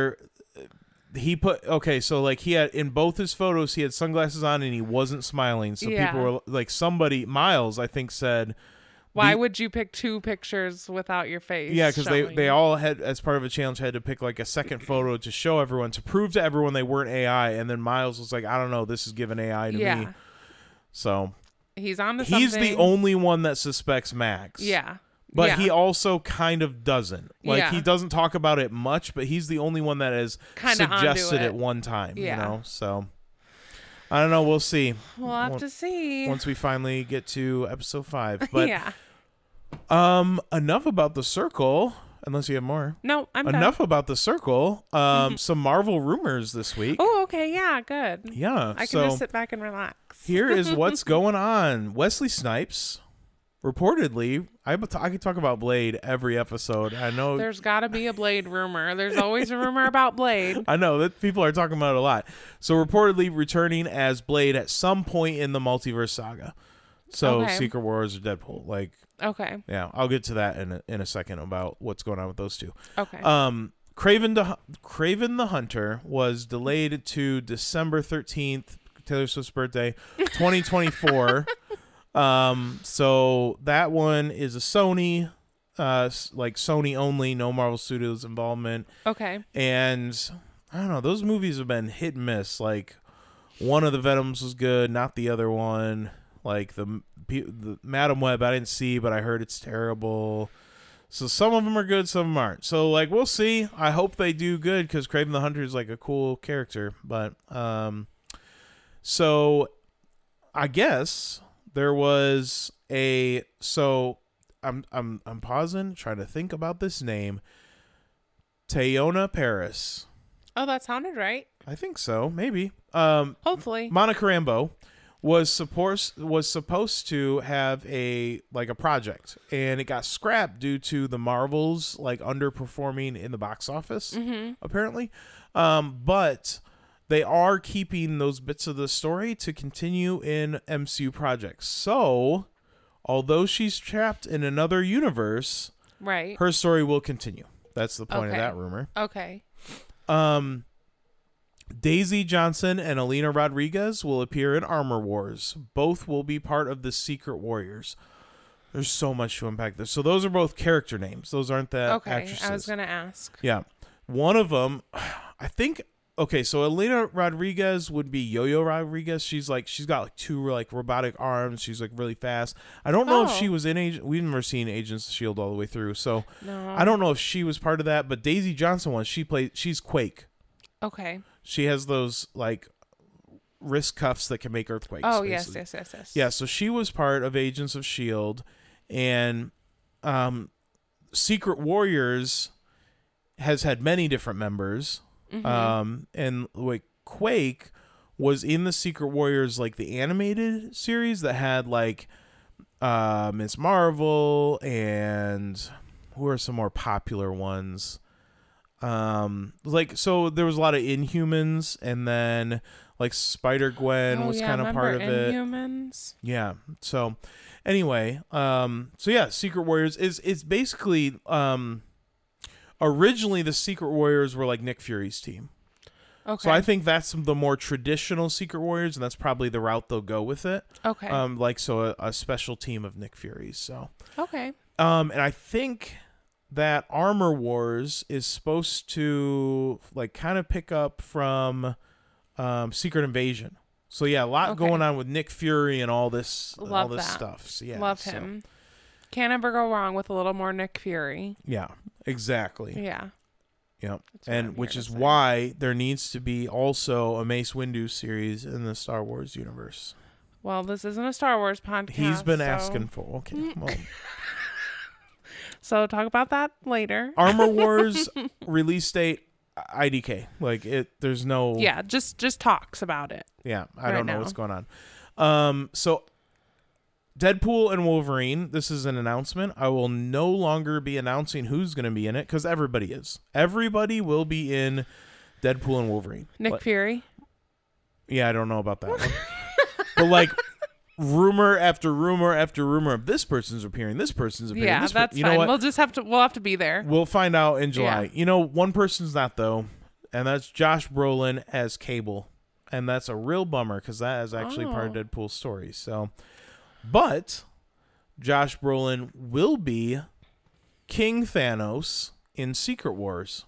so like he had, in both his photos, he had sunglasses on and he wasn't smiling. So people were like, Miles, I think, said... Why would you pick 2 pictures without your face? Yeah, because they all had, as part of a challenge, had to pick like a second photo to show everyone, to prove to everyone they weren't AI. And then Miles was like, I don't know, this is giving AI to me. So he's on to something. He's the only one that suspects Max. Yeah. But he also kind of doesn't. Like, he doesn't talk about it much, but he's the only one that has suggested it one time, you know? So... I don't know. We'll see. We'll have to see once we finally get to episode 5. But enough about The Circle. Unless you have more. No, I'm enough about The Circle. Some Marvel rumors this week. Oh, okay. Yeah, good. Yeah, I can just sit back and relax. Here is what's going on. Wesley Snipes. Reportedly, I could talk about Blade every episode. I know there's got to be a Blade rumor. There's always a rumor about Blade. I know that people are talking about it a lot. So reportedly returning as Blade at some point in the multiverse saga. So Secret Wars or Deadpool, like yeah, I'll get to that in a second about what's going on with those two. Okay. Kraven the Hunter was delayed to December 13th, Taylor Swift's birthday, 2024. So that one is a Sony, like Sony only, no Marvel Studios involvement. Okay. And I don't know, those movies have been hit and miss. Like, one of the Venoms was good, not the other one. Like the Madam Web I didn't see, but I heard it's terrible. So some of them are good, some of them aren't. So like, we'll see. I hope they do good, because Kraven the Hunter is like a cool character. But so I guess there was I'm pausing, trying to think about this name. Teyonah Parris. Oh, that sounded right. I think so, maybe. Hopefully. Monica Rambeau was supposed to have a project, and it got scrapped due to the Marvels like underperforming in the box office, apparently. But they are keeping those bits of the story to continue in MCU projects. So, although she's trapped in another universe, right, her story will continue. That's the point of that rumor. Okay. Daisy Johnson and Alina Rodriguez will appear in Armor Wars. Both will be part of the Secret Warriors. There's so much to unpack this. So those are both character names. Those aren't the actresses. I was going to ask. Yeah. One of them, I think... Okay, so Alina Rodriguez would be Yo-Yo Rodriguez. She's got like 2 like robotic arms. She's like really fast. I don't know if she was in we've never seen Agents of S.H.I.E.L.D. all the way through. So no. I don't know if she was part of that, but Daisy Johnson she's Quake. Okay. She has those like wrist cuffs that can make earthquakes. Oh, basically. yes. Yeah, so she was part of Agents of S.H.I.E.L.D. and Secret Warriors has had many different members. Mm-hmm. And like Quake was in the Secret Warriors, like the animated series that had like Ms. Marvel and who are some more popular ones? Like, so there was a lot of Inhumans, and then like Spider-Gwen was kind of part of it. Inhumans. Yeah. So anyway, so yeah, Secret Warriors is basically originally the Secret Warriors were like Nick Fury's team. Okay. So I think that's the more traditional Secret Warriors, and that's probably the route they'll go with it. Okay. Like, so a special team of Nick Fury's. So. Okay. And I think that Armor Wars is supposed to like kind of pick up from Secret Invasion. So yeah, a lot going on with Nick Fury and all this stuff. So, yeah, Love him. Can't ever go wrong with a little more Nick Fury. Yeah, exactly. Yeah. Yep. And which is why there needs to be also a Mace Windu series in the Star Wars universe. Well, this isn't a Star Wars podcast. He's been asking for. Okay. Well. So talk about that later. Armor Wars release date IDK. Like there's no. Yeah, just talks about it. Yeah, I don't know what's going on. So Deadpool and Wolverine, this is an announcement. I will no longer be announcing who's going to be in it because everybody is. Everybody will be in Deadpool and Wolverine. Nick Fury? Yeah, I don't know about that one. But like rumor after rumor after rumor of this person's appearing, this person's appearing. Yeah, that's fine. We'll have to be there. We'll find out in July. Yeah. You know, one person's not though, and that's Josh Brolin as Cable. And that's a real bummer because that is actually part of Deadpool's story. So, but Josh Brolin will be King Thanos in Secret Wars.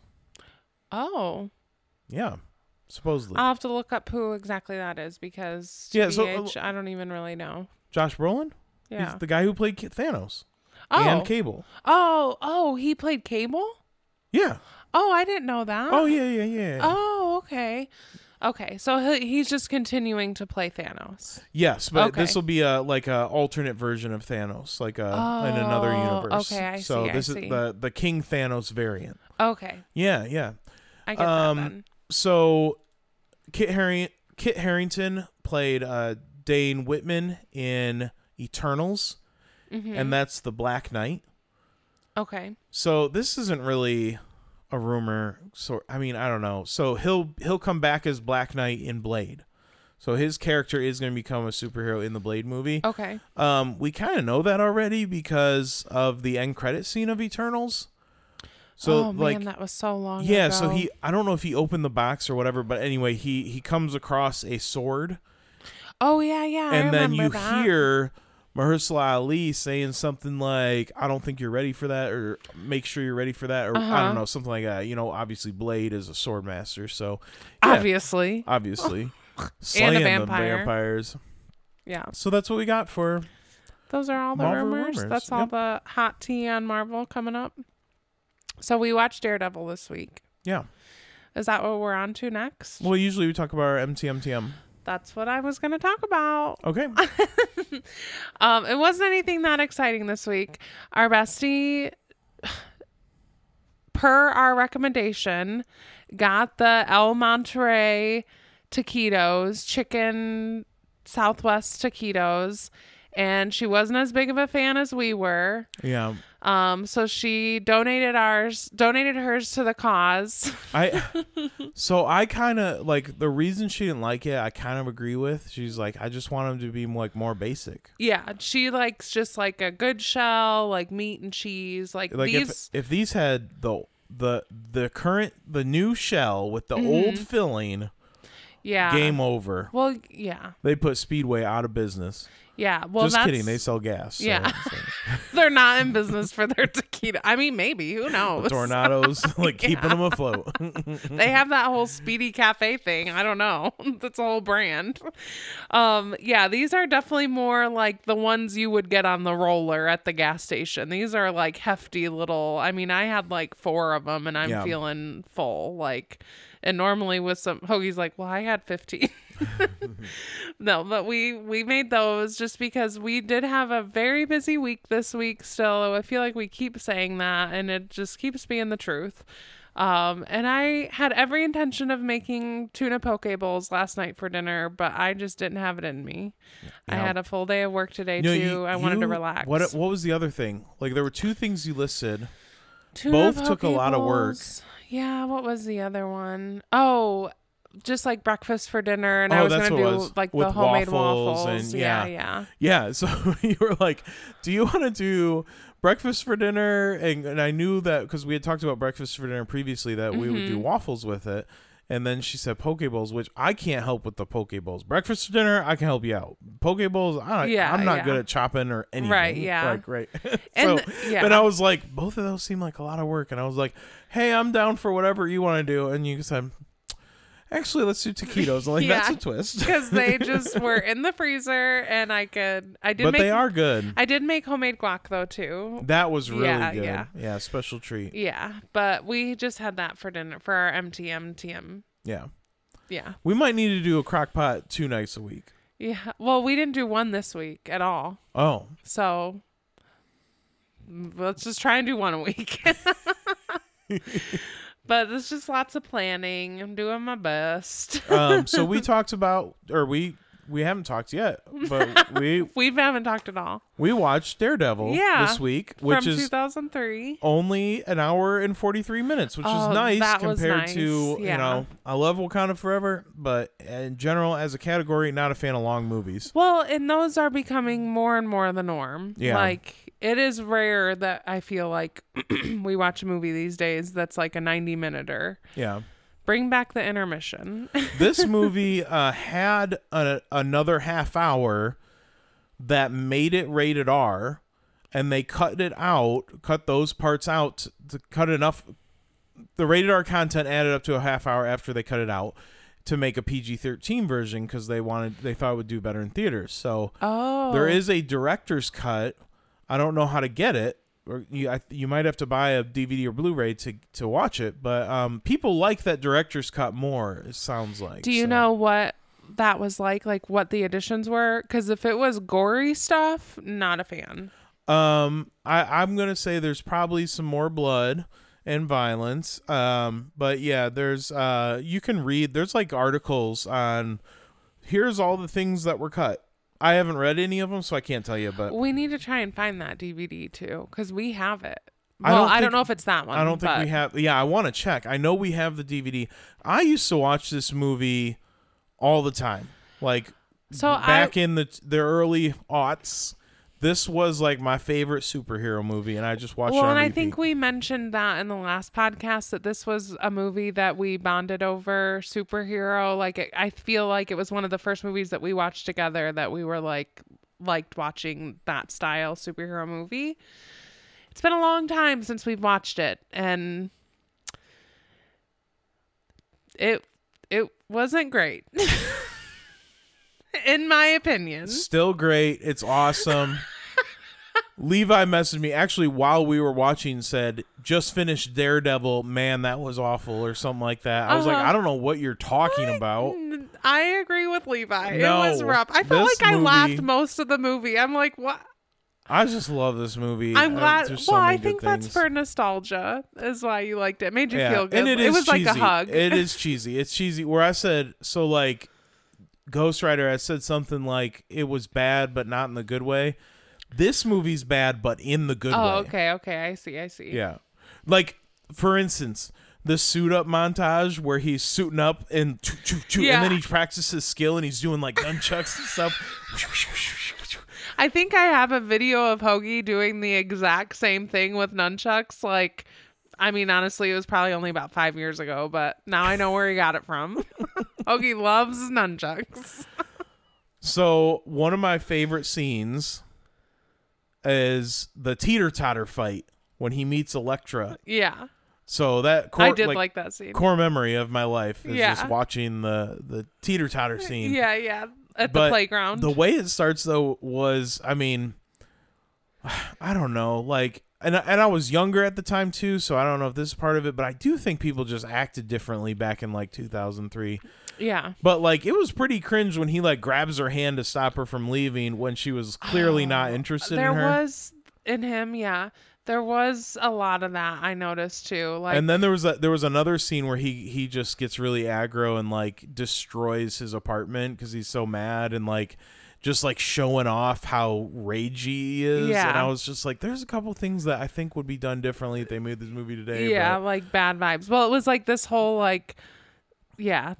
Oh. Yeah, supposedly. I'll have to look up who exactly that is because I don't even really know. Josh Brolin? Yeah. He's the guy who played Thanos and Cable. Oh, he played Cable? Yeah. Oh, I didn't know that. Oh, yeah. Oh, okay. Okay, so he's just continuing to play Thanos. Yes, but this will be a alternate version of Thanos, like in another universe. Okay, I see. So this is the King Thanos variant. Okay. Yeah. I get that then. So Kit Harington played Dane Whitman in Eternals, and that's the Black Knight. Okay. So this isn't really a rumor. So I mean, I don't know. So he'll come back as Black Knight in Blade. So his character is going to become a superhero in the Blade movie. Okay. We kind of know that already because of the end credit scene of Eternals. So man, that was so long ago. Yeah, so I don't know if he opened the box or whatever, but anyway, he comes across a sword. Oh yeah. And then you that. hear Mahershala Ali saying something like, I don't think you're ready for that, or make sure you're ready for that, or I don't know, something like that. You know, obviously Blade is a sword master, so yeah, obviously. Slaying and a vampire. the vampires. Yeah. So that's what we got for those are all the rumors. That's all the hot tea on Marvel coming up. So we watched Daredevil this week. Yeah. Is that what we're on to next? Well, usually we talk about our MTMTM. That's what I was going to talk about. Okay. It wasn't anything that exciting this week. Our bestie, per our recommendation, got the El Monterey taquitos, chicken Southwest taquitos, and she wasn't as big of a fan as we were. Yeah. So she donated hers to the cause. I kind of like the reason she didn't like it. I kind of agree with. She's like, I just want them to be more basic. Yeah, she likes just like a good shell, like meat and cheese, like these. If these had the new shell with the old filling, Yeah. Game over. Well, yeah. They put Speedway out of business. Yeah. Well, just kidding. They sell gas. So, yeah. They're not in business for their taquito. I mean, maybe. Who knows? Tornadoes, like keeping them afloat. They have that whole Speedy Cafe thing. I don't know. That's a whole brand. Yeah, these are definitely more like the ones you would get on the roller at the gas station. These are like hefty little. I mean, I had like 4 of them, and I'm feeling full. Like, and normally with some hoagies, like, well, I had 15. No, but we made those just because we did have a very busy week this week still. I feel like we keep saying that, and it just keeps being the truth. And I had every intention of making tuna poke bowls last night for dinner, but I just didn't have it in me. Yeah. I had a full day of work today too. I wanted to relax. What was the other thing? Like, there were 2 things you listed. Tuna Both took a lot of work. Yeah, what was the other one? Oh, just like breakfast for dinner, and I was gonna do like the homemade waffles. And yeah. So you were like, "Do you want to do breakfast for dinner?" And I knew that because we had talked about breakfast for dinner previously that we would do waffles with it. And then she said poke bowls, which I can't help with the poke bowls. Breakfast for dinner, I can help you out. Poke bowls, I'm not good at chopping or anything. Right, yeah. Like, right. And I was like, both of those seem like a lot of work. And I was like, hey, I'm down for whatever you want to do. And you said, actually, let's do taquitos. I'm like, that's a twist. Because they just were in the freezer, and they are good. I did make homemade guac though too. That was really good. Yeah, special treat. Yeah, but we just had that for dinner for our TM. Yeah. Yeah. We might need to do a crock pot 2 nights a week. Yeah. Well, we didn't do one this week at all. Oh. So let's just try and do one a week. But there's just lots of planning. I'm doing my best. So we talked about, or we haven't talked yet, but we haven't talked at all. We watched Daredevil this week, which is 2003. Only an hour and 43 minutes, which is nice compared to, you know, I love Wakanda Forever, but in general, as a category, not a fan of long movies. Well, and those are becoming more and more the norm. Yeah. Like, it is rare that I feel like we watch a movie these days that's like a 90-minute-er. Yeah. Bring back the intermission. This movie had another half hour that made it rated R, and they cut those parts out to cut enough. The rated R content added up to a half hour after they cut it out to make a PG-13 version because they thought it would do better in theaters. So there is a director's cut. I don't know how to get it. Or you might have to buy a DVD or Blu-ray to watch it, but people like that director's cut more, it sounds like. Do you know what that was like what the additions were? Because if it was gory stuff, not a fan. I'm going to say there's probably some more blood and violence, but yeah, there's you can read, there's like articles on here's all the things that were cut. I haven't read any of them, so I can't tell you. But we need to try and find that DVD too, because we have it. Well, I don't know if it's that one. I don't think we have. Yeah, I want to check. I know we have the DVD. I used to watch this movie all the time, like back in the early aughts. This was like my favorite superhero movie, and I just watched it on and repeat. I think we mentioned that in the last podcast that this was a movie that we bonded over superhero. Like, I feel like it was one of the first movies that we watched together that we were liked watching that style superhero movie. It's been a long time since we've watched it, and it wasn't great. In my opinion. Still great. It's awesome. Levi messaged me actually while we were watching, said, just finished Daredevil. Man, that was awful, or something like that. I was like, I don't know what you're talking about. I agree with Levi. No, it was rough. I felt like I laughed most of the movie. I'm like, what? I just love this movie. I'm glad. I think that's for nostalgia is why you liked it. It made you feel good. And it was cheesy. Like a hug. It is cheesy. It's cheesy. Where I said, so like Ghost Rider, I said something like it was bad, but not in the good way. This movie's bad, but in the good way. Oh, okay. I see. Yeah. Like, for instance, the suit up montage where he's suiting up and and then he practices his skill and he's doing like nunchucks and stuff. I think I have a video of Hoagie doing the exact same thing with nunchucks. Like, I mean, honestly, it was probably only about 5 years ago, but now I know where he got it from. Hoagie loves nunchucks. So one of my favorite scenes is the teeter-totter fight when he meets Elektra. Yeah. So that I did like that scene. Core memory of my life is just watching the teeter-totter scene. Yeah. At the playground. The way it starts though was, I mean, I don't know, like, and I was younger at the time too, so I don't know if this is part of it, but I do think people just acted differently back in like 2003. Yeah. But like it was pretty cringe when he like grabs her hand to stop her from leaving when she was clearly not interested in her. There was in him, yeah. There was a lot of that I noticed too. Like, and then there was another scene where he just gets really aggro and like destroys his apartment because he's so mad and like just like showing off how ragey he is. Yeah. And I was just like, there's a couple things that I think would be done differently if they made this movie today. Yeah, but like bad vibes. Well, it was like this whole like, yeah,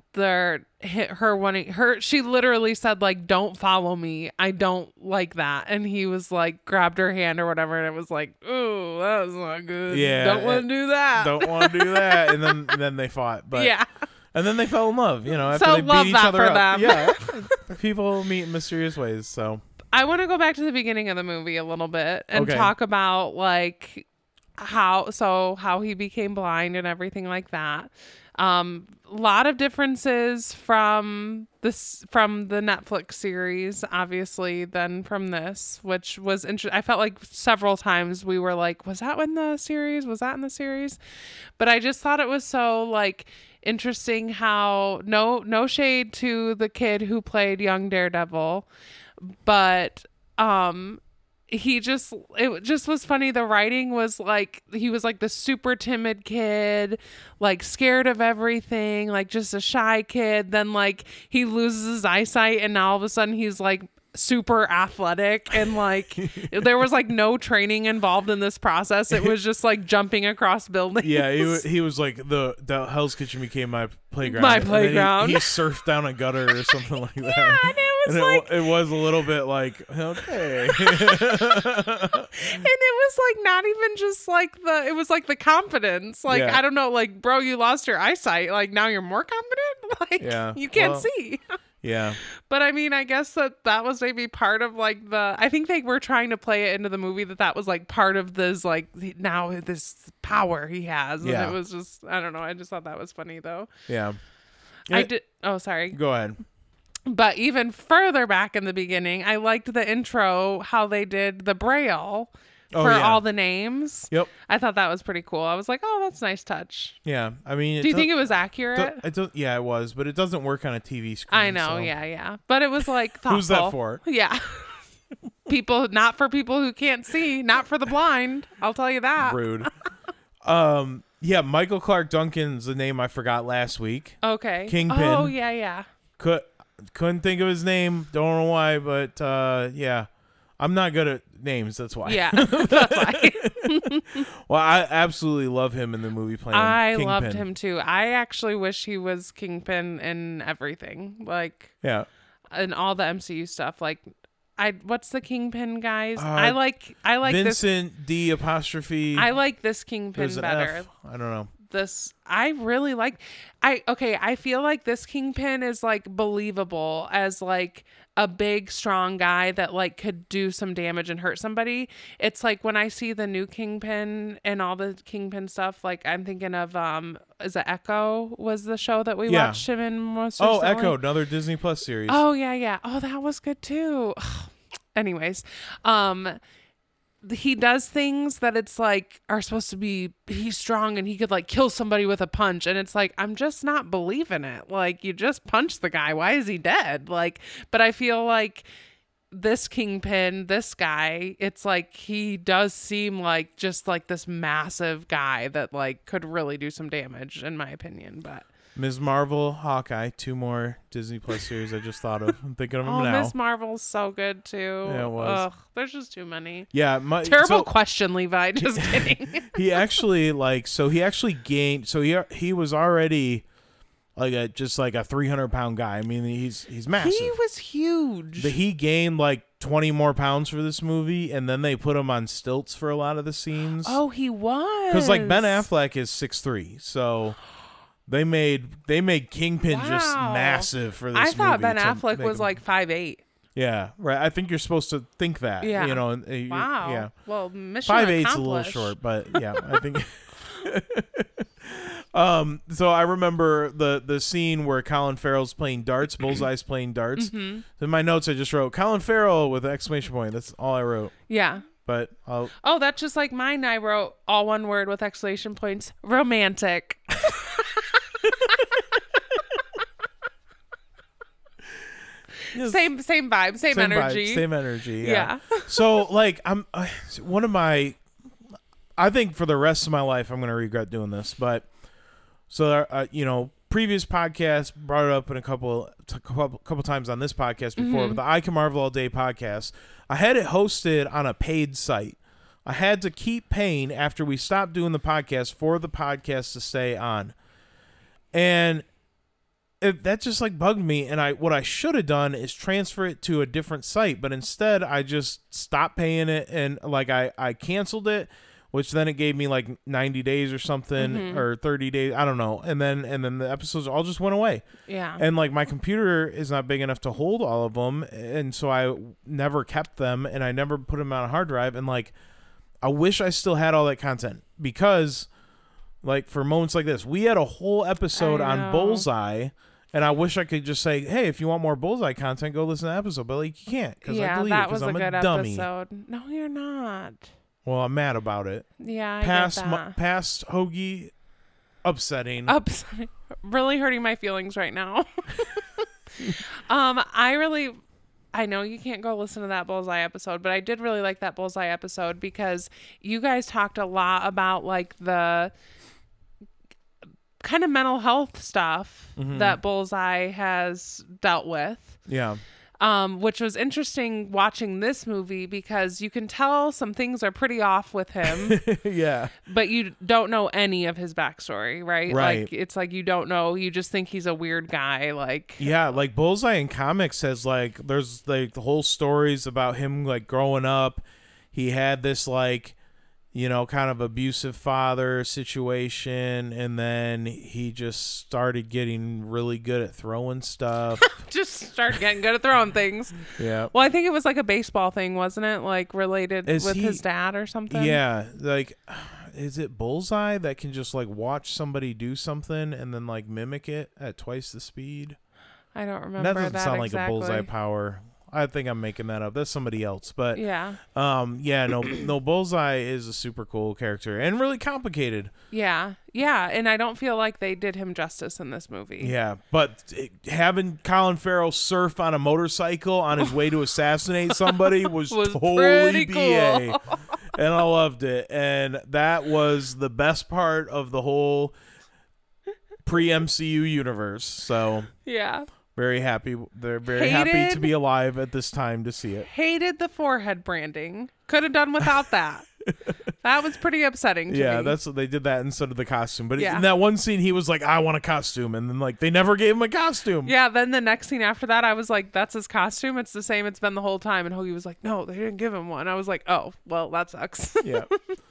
she literally said like, don't follow me, I don't like that, and he was like grabbed her hand or whatever, and it was like, oh, that was not good. Yeah, don't want to do that. Don't want to do that. And then they fought, but yeah, and then they fell in love, after so they love beat each that other for up. them. Yeah, people meet in mysterious ways. So I want to go back to the beginning of the movie a little bit and talk about like how he became blind and everything like that. Lot of differences from the Netflix series, obviously, than from this, which was interesting. I felt like several times we were like, was that in the series? Was that in the series? But I just thought it was so like interesting how no shade to the kid who played young Daredevil, but it just was funny. The writing was like, he was like the super timid kid, like scared of everything, like just a shy kid. Then like he loses his eyesight and now all of a sudden he's like super athletic and like there was like no training involved in this process. It was just like jumping across buildings. Yeah, he was like the Hell's Kitchen became my playground. My playground. He surfed down a gutter or something like that. Yeah, and it was a little bit like, okay. And it was like not even just like it was like the confidence. Like, I don't know, like, bro, you lost your eyesight. Like now you're more confident. Like you can't see. Yeah. But I mean, I guess that was maybe part of like I think they were trying to play it into the movie that was like part of this, like now this power he has. And it was just, I don't know. I just thought that was funny though. Yeah. I did. Oh, sorry. Go ahead. But even further back in the beginning, I liked the intro, how they did the Braille for all the names. Yep. I thought that was pretty cool. I was like, oh, that's a nice touch. Yeah. I mean, do you think it was accurate? Yeah, it was, but it doesn't work on a TV screen. I know. So. Yeah. But it was like thoughtful. Who's that for? Yeah. Not for people who can't see, not for the blind. I'll tell you that. Rude. Yeah, Michael Clark Duncan's the name I forgot last week. Okay. Kingpin. Oh, yeah. Couldn't think of his name. Don't know why, but yeah. I'm not good at names, that's why. Yeah, that's why. Well, I absolutely love him in the movie playing Kingpin. I loved him too. I actually wish he was Kingpin in everything. Like, yeah. In all the MCU stuff. Like, what's the Kingpin, guys? I like Vincent D apostrophe. I like this Kingpin better. F. I don't know. I really like. I feel like this Kingpin is like believable as like a big strong guy that like could do some damage and hurt somebody. It's like when I see the new Kingpin and all the Kingpin stuff, like I'm thinking of is it Echo was the show that we watched him in most recently? Echo, another Disney Plus series. Oh yeah. Oh, that was good too. Anyways, he does things that it's like are supposed to be, he's strong and he could like kill somebody with a punch, and it's like, I'm just not believing it. Like, you just punched the guy, why is he dead? Like, but I feel like this Kingpin, this guy, it's like he does seem like just like this massive guy that like could really do some damage, in my opinion. But Ms. Marvel, Hawkeye, 2 more Disney Plus series I just thought of. I'm thinking of them now. Ms. Marvel's so good too. Yeah, it was. Ugh, there's just too many. Yeah, terrible question, Levi. Just kidding. He actually gained. So he was already just like a 300-pound guy. I mean, he's massive. He was huge. He gained like 20 more pounds for this movie, and then they put him on stilts for a lot of the scenes. Oh, he was. Because like Ben Affleck is 6'3", so they made Kingpin just massive for this movie. I thought Ben Affleck was like 5'8". Yeah, right. I think you're supposed to think that. Yeah. You know. Wow. Yeah. Well, mission 5'8's a little short, but yeah, I think. So I remember the scene where Colin Farrell's playing darts, Bullseye's playing darts. In my notes, I just wrote Colin Farrell with an exclamation point. That's all I wrote. Yeah. But that's just like mine. I wrote all one word with exclamation points. Romantic. Same vibe, same energy. Same energy. Yeah. So like I think for the rest of my life I'm going to regret doing this, but so previous podcast brought it up in a couple times on this podcast before, but the I Can Marvel All Day podcast, I had it hosted on a paid site. I had to keep paying after we stopped doing the podcast for the podcast to stay on. And that just like bugged me, and what I should have done is transfer it to a different site, but instead I just stopped paying it, and like I canceled it, which then it gave me like 90 days or something, or 30 days, I don't know, and then the episodes all just went away. Yeah. And like my computer is not big enough to hold all of them, and so I never kept them, and I never put them on a hard drive, and like I wish I still had all that content, because like for moments like this, we had a whole episode on Bullseye. And I wish I could just say, hey, if you want more Bullseye content, go listen to the episode. But like, you can't, because I delete it because I'm a dummy. Episode. No, you're not. Well, I'm mad about it. Yeah, I get that. Past Hoagie, upsetting. Really hurting my feelings right now. I know you can't go listen to that Bullseye episode, but I did really like that Bullseye episode because you guys talked a lot about like the kind of mental health stuff that Bullseye has dealt with. Yeah. Which was interesting watching this movie because you can tell some things are pretty off with him. Yeah. But you don't know any of his backstory, right? Right. Like, it's like you don't know. You just think he's a weird guy. Like, yeah, like Bullseye in comics has like, there's like the whole stories about him like growing up. He had this like, kind of abusive father situation, and then he just started getting really good at throwing stuff. Just started getting good at throwing things. Yeah. Well, I think it was like a baseball thing, wasn't it? Like related with his dad or something? Yeah. Like, is it Bullseye that can just like watch somebody do something and then like mimic it at twice the speed? I don't remember that. That doesn't sound exactly. like a Bullseye power. I think I'm making that up. That's somebody else. But yeah. No, Bullseye is a super cool character and really complicated. Yeah. Yeah. And I don't feel like they did him justice in this movie. Yeah. But having Colin Farrell surf on a motorcycle on his way to assassinate somebody was totally BA. Cool. And I loved it. And that was the best part of the whole pre-MCU universe. So yeah. Very happy. They're very happy to be alive at this time to see it. Hated the forehead branding. Could have done without that. That was pretty upsetting to me. Yeah, that's what they did that instead of the costume. But in that one scene, he was like, I want a costume. And then like they never gave him a costume. Yeah, then the next scene after that, I was like, that's his costume. It's the same it's been the whole time. And Hoagie was like, no, they didn't give him one. I was like, oh, well, that sucks. Yeah.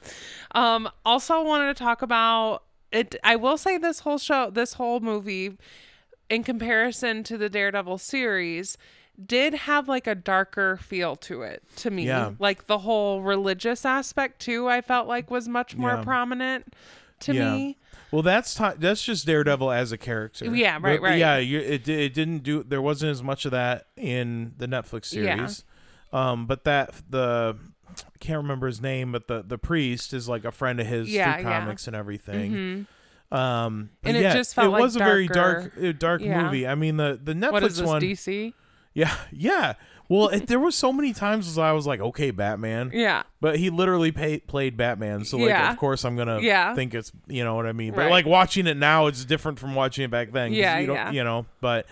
Also wanted to talk about it. I will say this whole movie, in comparison to the Daredevil series, did have like a darker feel to it to me. Yeah. Like the whole religious aspect too, I felt like was much more prominent to me. Well, that's just Daredevil as a character. Yeah, right. Yeah, it didn't do. There wasn't as much of that in the Netflix series. Yeah. But I can't remember his name, but the priest is like a friend of his through comics and everything. Mm-hmm. And it just felt like was a very dark movie. I mean, the Netflix what is this, one, DC? Yeah. Well, there were so many times as I was like, okay, Batman. Yeah. But he literally played Batman, so like, of course, I'm gonna think it's, you know what I mean. But like watching it now, it's different from watching it back then. You don't. But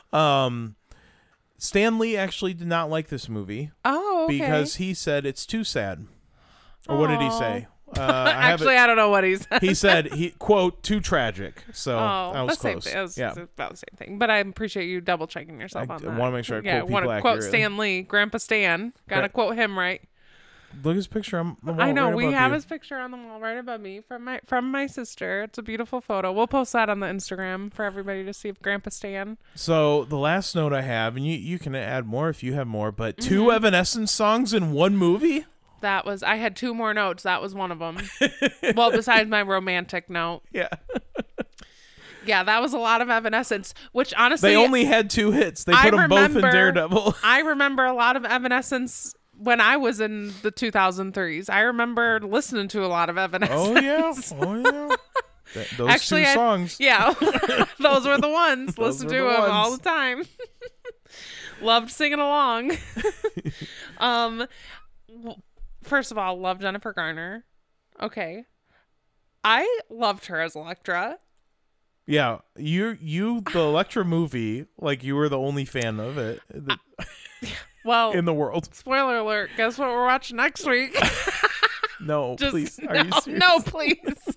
Stan Lee actually did not like this movie. Oh, okay. Because he said it's too sad. Or what did he say? Actually, I don't know what he said. He said, quote, too tragic. So I was close. It was about the same thing. But I appreciate you double checking yourself on that. I want to make sure I quote people accurately. Quote Stan Lee, Grandpa Stan. Got to quote him right. Look at his picture on the wall. I know, right we have you. his picture on the wall right above me from my sister. It's a beautiful photo. We'll post that on the Instagram for everybody to see if Grandpa Stan. So the last note I have, and you can add more if you have more, but 2 Evanescence songs in one movie? I had 2 more notes. That was one of them. Well, besides my romantic note. Yeah. Yeah, that was a lot of Evanescence, which honestly... They only had 2 hits. They put them both in Daredevil. I remember a lot of Evanescence when I was in the 2003s. I remember listening to a lot of Evanescence. Oh, yeah. Those actually, 2 songs. Yeah. Those were the ones. Listened to them all the time. Loved singing along. First of all, love Jennifer Garner. Okay. I loved her as Elektra. Yeah, the Elektra movie, like you were the only fan of it. Well, in the world. Spoiler alert. Guess what we're watching next week? No, please. Are you serious? No, please.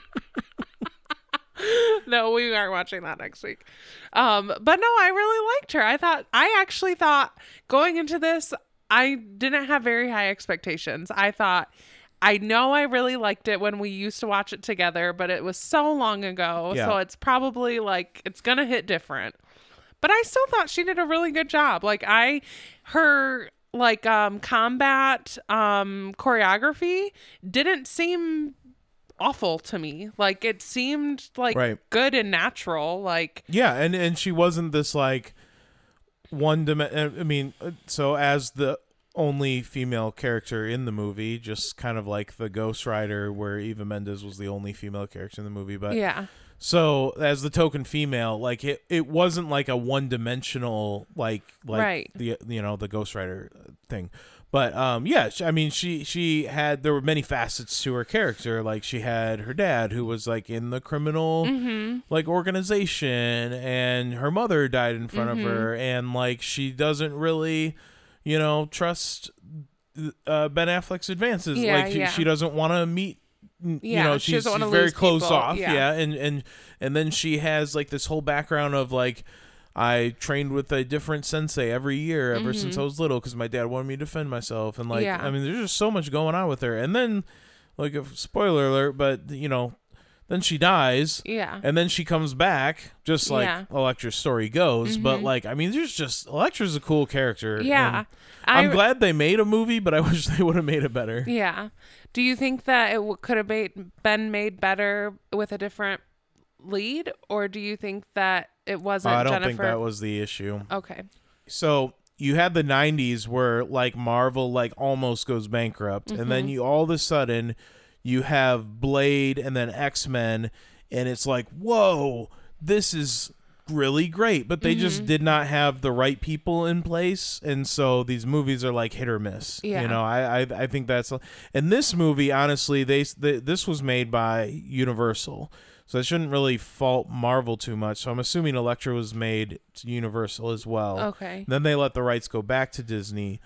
No, we aren't watching that next week. But no, I really liked her. I actually thought going into this, I didn't have very high expectations. I know I really liked it when we used to watch it together, but it was so long ago. Yeah. So it's probably like, it's going to hit different. But I still thought she did a really good job. Like her combat choreography didn't seem awful to me. Like it seemed like good and natural. Like yeah, and she wasn't this like I mean, so as the only female character in the movie, just kind of like the Ghost Rider, where Eva Mendes was the only female character in the movie, but yeah. So as the token female, like it wasn't like a one-dimensional like the the Ghost Rider thing. But yeah, I mean there were many facets to her character. Like she had her dad who was like in the criminal like organization, and her mother died in front of her, and like she doesn't really trust Ben Affleck's advances. Yeah, she doesn't want to meet she's very close off. Yeah. And then she has like this whole background of like, I trained with a different sensei every year ever since I was little because my dad wanted me to defend myself. And like, I mean, there's just so much going on with her. And then like a spoiler alert, but then she dies. Yeah. And then she comes back just like Elektra's story goes. But like, I mean, Elektra's a cool character. Yeah. I'm glad they made a movie, but I wish they would have made it better. Yeah. Do you think that it could have been made better with a different lead, or do you think that it wasn't Jennifer? I don't think that was the issue. Okay. So you had the 90s where like Marvel like almost goes bankrupt, and then you all of a sudden you have Blade and then X-Men, and it's like, whoa, this is really great, but they just did not have the right people in place, and so these movies are like hit or miss. I think that's, and this movie honestly this was made by Universal, so I shouldn't really fault Marvel too much. So I'm assuming Elektra was made to Universal as well. Okay. Then they let the rights go back to Disney.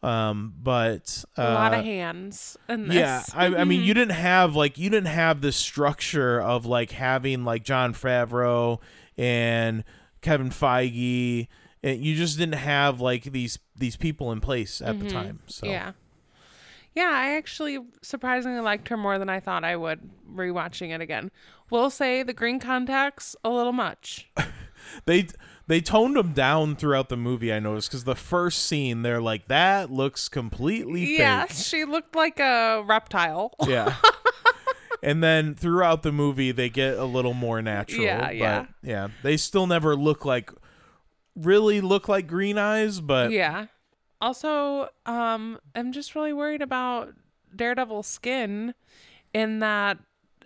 But a lot of hands in this. Yeah, I mean, you didn't have this structure of like having like Jon Favreau and Kevin Feige, and you just didn't have like these people in place at the time. So yeah, I actually surprisingly liked her more than I thought I would. Rewatching it again, will say the green contacts a little much. They toned them down throughout the movie, I noticed, because the first scene, they're like, that looks completely fake. Yeah, she looked like a reptile. Yeah. And then throughout the movie, they get a little more natural. Yeah. They still never really look like Green Eyes, but... Yeah. Also, I'm just really worried about Daredevil's skin in that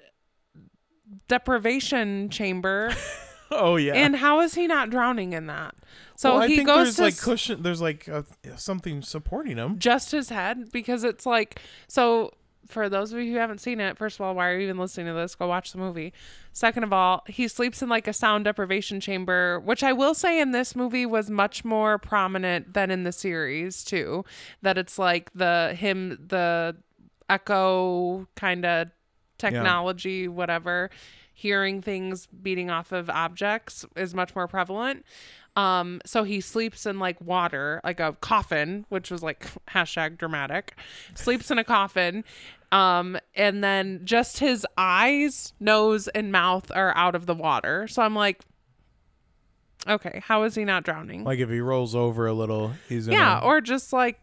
deprivation chamber. Oh yeah. And how is he not drowning in that? So I think goes there's like cushion. There's like something supporting him. Just his head, because it's like, so for those of you who haven't seen it, first of all, why are you even listening to this? Go watch the movie. Second of all, he sleeps in like a sound deprivation chamber, which I will say in this movie was much more prominent than in the series too. That it's like the echo kind of technology, whatever, hearing things beating off of objects is much more prevalent. So he sleeps in like water, like a coffin, which was like #dramatic, sleeps in a coffin. And then just his eyes, nose, and mouth are out of the water. So I'm like, okay, how is he not drowning? Like if he rolls over a little, he's or just like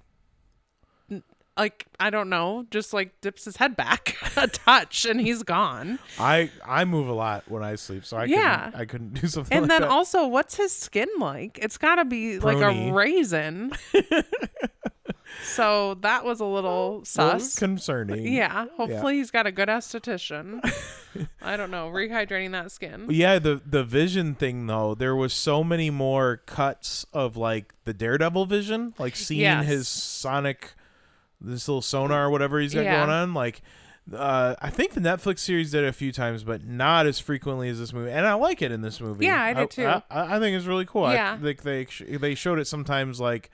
I don't know, just like dips his head back a touch and he's gone. I move a lot when I sleep, so I couldn't do something. And like then that. also, what's his skin like? It's got to be like a raisin. So that was a little sus. Concerning. Yeah. Hopefully he's got a good esthetician. I don't know, rehydrating that skin. Yeah, the vision thing though, there was so many more cuts of like the Daredevil vision, like seeing his sonic, this little sonar or whatever he's got going on. Like, I think the Netflix series did it a few times, but not as frequently as this movie. And I like it in this movie. Yeah, I did too. I think it's really cool. Yeah. I think they showed it sometimes like.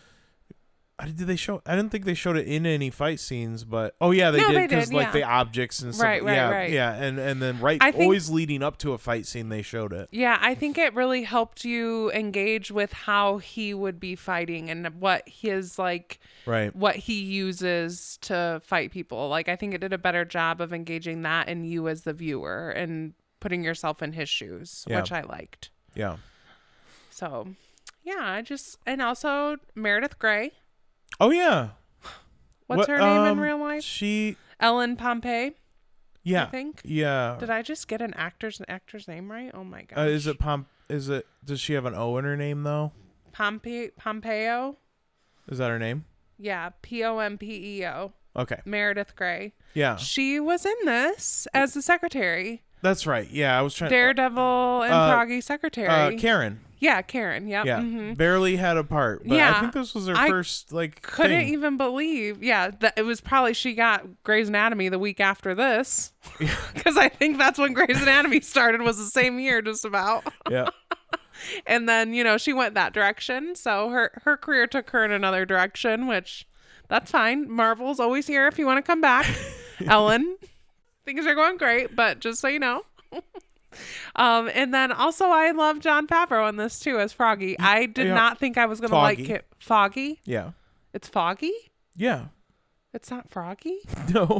Did they show? I didn't think they showed it in any fight scenes, but they did because like the objects and stuff. Right. Yeah, and then always leading up to a fight scene, they showed it. Yeah, I think it really helped you engage with how he would be fighting and what his what he uses to fight people. Like I think it did a better job of engaging that in you as the viewer and putting yourself in his shoes, which I liked. Yeah. So, yeah, and also Meredith Grey. Oh yeah. What's her name in real life? Ellen Pompey. Yeah. I think. Yeah. Did I just get an actor's name right? Oh my gosh. Does she have an O in her name though? Pompeo. Is that her name? Yeah, Pompeo. Okay. Meredith Grey. Yeah. She was in this as the secretary. That's right. Yeah, I was trying. Daredevil and Froggy secretary. Karen. Yeah, Karen. Yep. Yeah. Mm-hmm. Barely had a part, but I think this was her first couldn't thing. even believe. Yeah, that it was probably she got Grey's Anatomy the week after this, because I think that's when Grey's Anatomy started. Was the same year, just about. Yeah. And then she went that direction, so her career took her in another direction, which that's fine. Marvel's always here if you want to come back, Ellen. Things are going great, but just so you know. And then also I love Jon Favreau in this too as Froggy. I did not think I was going to like it. Foggy? Yeah. It's Foggy? Yeah. It's not Froggy? No.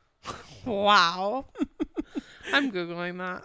Wow. I'm Googling that.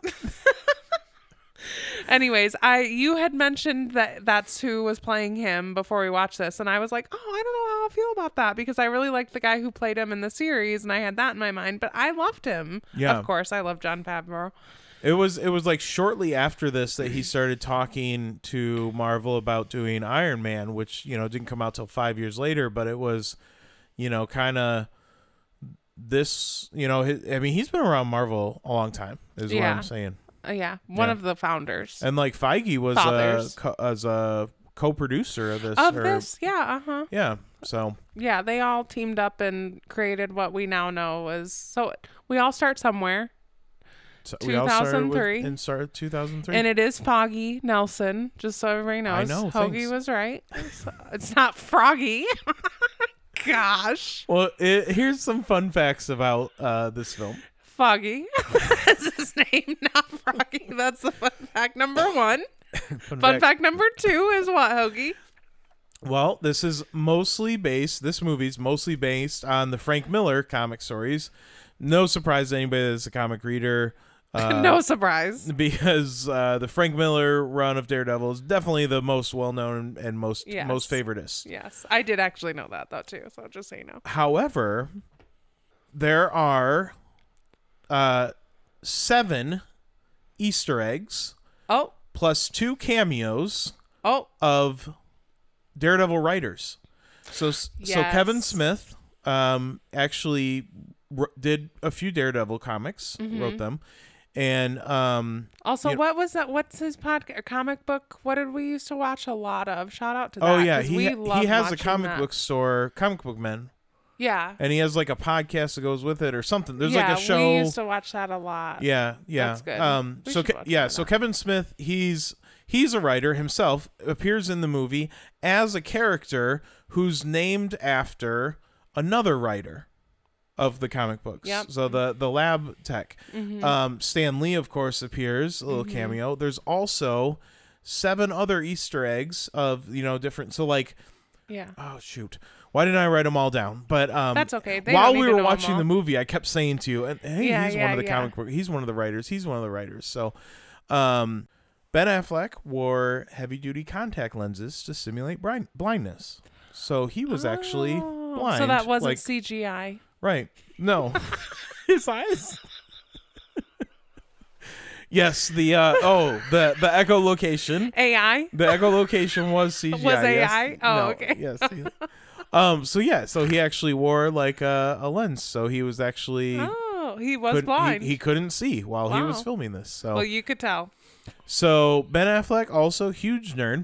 Anyways, you had mentioned that's who was playing him before we watched this, and I was like, oh, I don't know how I feel about that, because I really liked the guy who played him in the series, and I had that in my mind, but I loved him. Yeah. Of course, I love Jon Favreau. It was like shortly after this that he started talking to Marvel about doing Iron Man, which, didn't come out till 5 years later, but it was, kind of this, he's been around Marvel a long time, is what I'm saying. One of the founders. And like Feige was as a co-producer of this. Yeah, so. Yeah, they all teamed up and created what we now know as, so we all start somewhere. So 2003. Started 2003. And it is Foggy Nelson, just so everybody knows. I know, Hoagie was right. It's not Froggy. Gosh. Well, here's some fun facts about this film. Foggy is his name, not Froggy. That's the fun fact number one. Fun fact number two is what, Hoagie? Well, this movie's mostly based on the Frank Miller comic stories. No surprise to anybody that's a comic reader. No surprise. Because the Frank Miller run of Daredevil is definitely the most well-known and most favoritist. Yes, I did actually know that, though, too, so just so you know. However, there are 7 Easter eggs. Oh. Plus 2 cameos. Oh. Of Daredevil writers. So Kevin Smith actually did a few Daredevil comics, wrote them. And also, what was that? What's his comic book? What did we used to watch a lot of? Shout out to that. Oh yeah, he has a comic book store, Comic Book Men. Yeah, and he has like a podcast that goes with it or something. There's like a show. We used to watch that a lot. Yeah. That's good. So Kevin Smith, he's a writer himself. Appears in the movie as a character who's named after another writer. of the comic books. Yep. So the lab tech. Stan Lee, of course, appears, a little cameo. There's also 7 other Easter eggs of, different. So like, oh shoot, why didn't I write them all down? But that's okay. While we were watching the movie, I kept saying to you, and hey, he's one of the comic book. He's one of the writers. He's one of the writers. So, Ben Affleck wore heavy-duty contact lenses to simulate blindness. So he was actually blind. So that wasn't CGI. Right. No. His eyes. Yes, the echolocation. AI? The echolocation was CGI. Was AI? Yes. Oh, No, okay. Yes. So he actually wore like a lens. So he was actually he was blind. He couldn't see while he was filming this. So well, you could tell. So Ben Affleck, also huge nerd.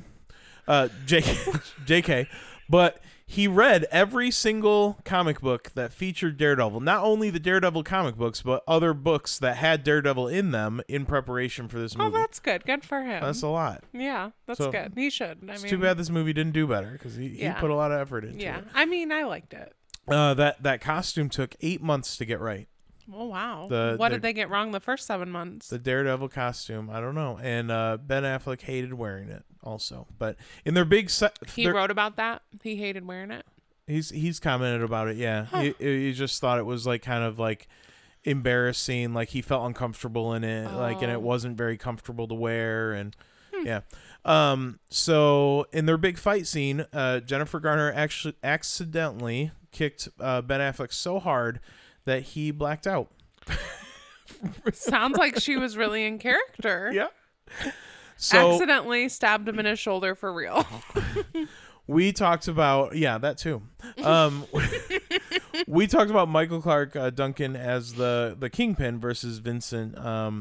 JK, but he read every single comic book that featured Daredevil. Not only the Daredevil comic books, but other books that had Daredevil in them in preparation for this movie. Oh, that's good. Good for him. That's a lot. Yeah, that's good. He should. It's too bad this movie didn't do better because he put a lot of effort into it. Yeah, I mean, I liked it. That costume took 8 months to get right. Oh, wow. What did they get wrong the first 7 months? The Daredevil costume, I don't know. And Ben Affleck hated wearing it also. But in their big set... He wrote about that? He hated wearing it? He's commented about it, yeah. Huh. He just thought it was like kind of like embarrassing, like he felt uncomfortable in it, and it wasn't very comfortable to wear, and yeah. So in their big fight scene, Jennifer Garner actually accidentally kicked Ben Affleck so hard that he blacked out. Sounds like she was really in character. Yeah. So accidentally stabbed him in his shoulder for real. We talked about that too. We talked about Michael Clarke Duncan as the Kingpin versus Vincent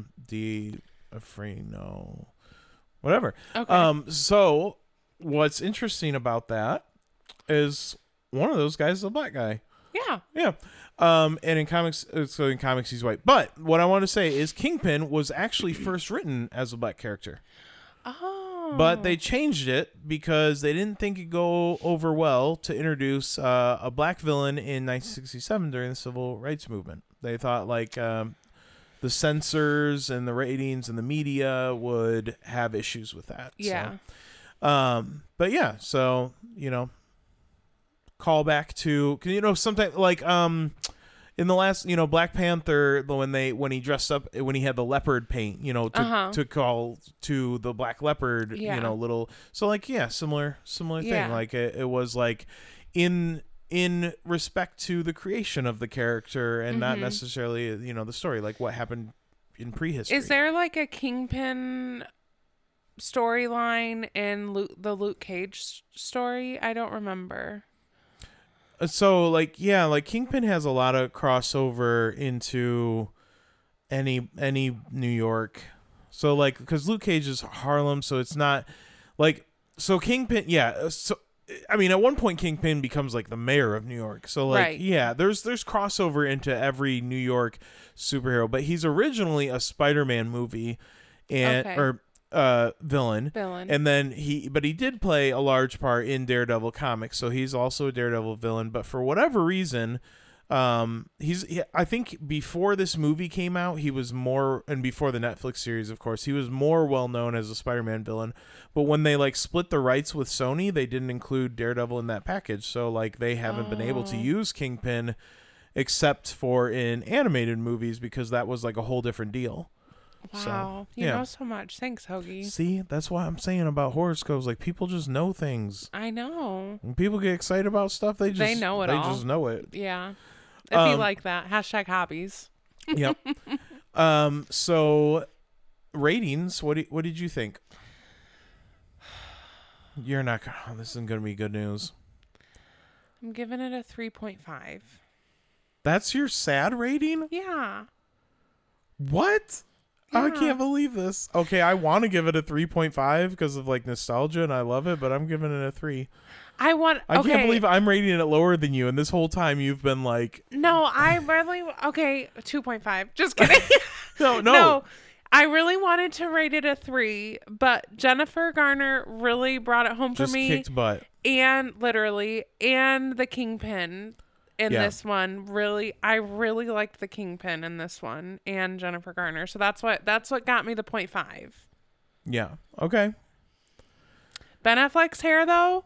D'Onofrio, whatever. Okay. So what's interesting about that is one of those guys is a black guy. Yeah. Yeah. And in comics he's white. But what I want to say is Kingpin was actually first written as a black character. Oh. But they changed it because they didn't think it'd go over well to introduce a black villain in 1967 during the Civil Rights Movement. They thought like the censors and the ratings and the media would have issues with that. Yeah. So, but yeah, so, call back to, sometimes like in the last, Black Panther, when he dressed up, when he had the leopard paint, to call to the Black Leopard, little. So like, similar thing. Yeah. Like it was like in respect to the creation of the character and not necessarily, the story, like what happened in prehistory. Is there like a Kingpin storyline in the Luke Cage story? I don't remember. So like Kingpin has a lot of crossover into any New York. So like because Luke Cage is Harlem, so it's not like Kingpin. Yeah, so I mean at one point Kingpin becomes like the mayor of New York. So like right. there's crossover into every New York superhero. But he's originally a Spider-Man movie or villain, and then he did play a large part in Daredevil comics, so he's also a Daredevil villain. But for whatever reason, I think before this movie came out, he was more, and before the Netflix series, of course, he was more well known as a Spider-Man villain. But when they like split the rights with Sony, they didn't include Daredevil in that package, so like they haven't been able to use Kingpin except for in animated movies because that was like a whole different deal. Wow, you know so much. Thanks, Hoagie. See, that's what I'm saying about horoscopes. Like, people just know things. I know. When people get excited about stuff, they know it all. They just know it. Yeah. It'd be like that. # hobbies. Yep. So, ratings, what did you think? You're not going to... This isn't going to be good news. I'm giving it a 3.5. That's your sad rating? Yeah. What? Yeah. I can't believe this. Okay, I want to give it a 3.5 because of like nostalgia and I love it, but I'm giving it a 3. I can't believe I'm rating it lower than you, and this whole time you've been like... No, I really... Okay, 2.5. Just kidding. No. I really wanted to rate it a 3, but Jennifer Garner really brought it home for me. Just kicked butt. And literally, and the Kingpin. in this one. I really liked the Kingpin in this one and Jennifer Garner. So that's what got me the 0.5. Yeah. Okay. Ben Affleck's hair though,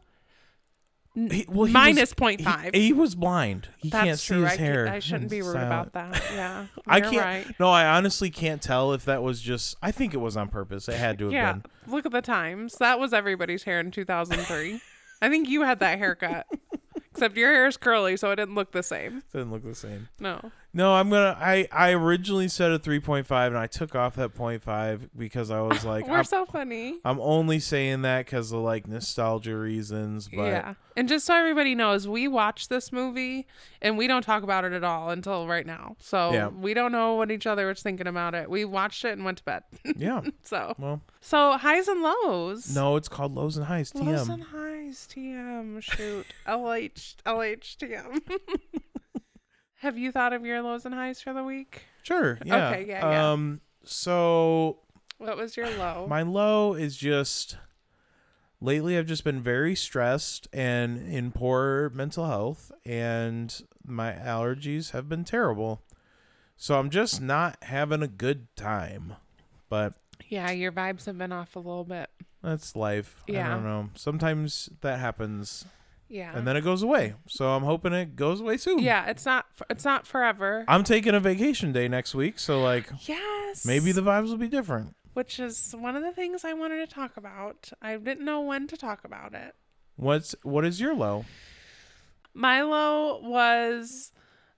minus 0.5. He was blind. He can't see his hair. I shouldn't be rude about that. Yeah. I can't. Right. No, I honestly can't tell if that was just. I think it was on purpose. It had to have been. Look at the times. That was everybody's hair in 2003. I think you had that haircut. Except your hair is curly, so it didn't look the same. Didn't look the same. No. No, I originally said a 3.5, and I took off that 0.5 because I was like, we're so funny. I'm only saying that because of like nostalgia reasons. But yeah. And just so everybody knows, we watched this movie and we don't talk about it at all until right now. So we don't know what each other was thinking about it. We watched it and went to bed. Yeah. So highs and lows. No, it's called Lows and Highs. TM. Lows and Highs. TM. Shoot. LHTM. Have you thought of your lows and highs for the week? Sure. Yeah. Okay. Yeah. So. What was your low? My low is just. Lately, I've just been very stressed and in poor mental health, and my allergies have been terrible. So I'm just not having a good time. But yeah, your vibes have been off a little bit. That's life. Yeah. I don't know. Sometimes that happens. Yeah. And then it goes away. So I'm hoping it goes away soon. Yeah, it's not forever. I'm taking a vacation day next week, so like yes. Maybe the vibes will be different. Which is one of the things I wanted to talk about. I didn't know when to talk about it. What is your low? My low was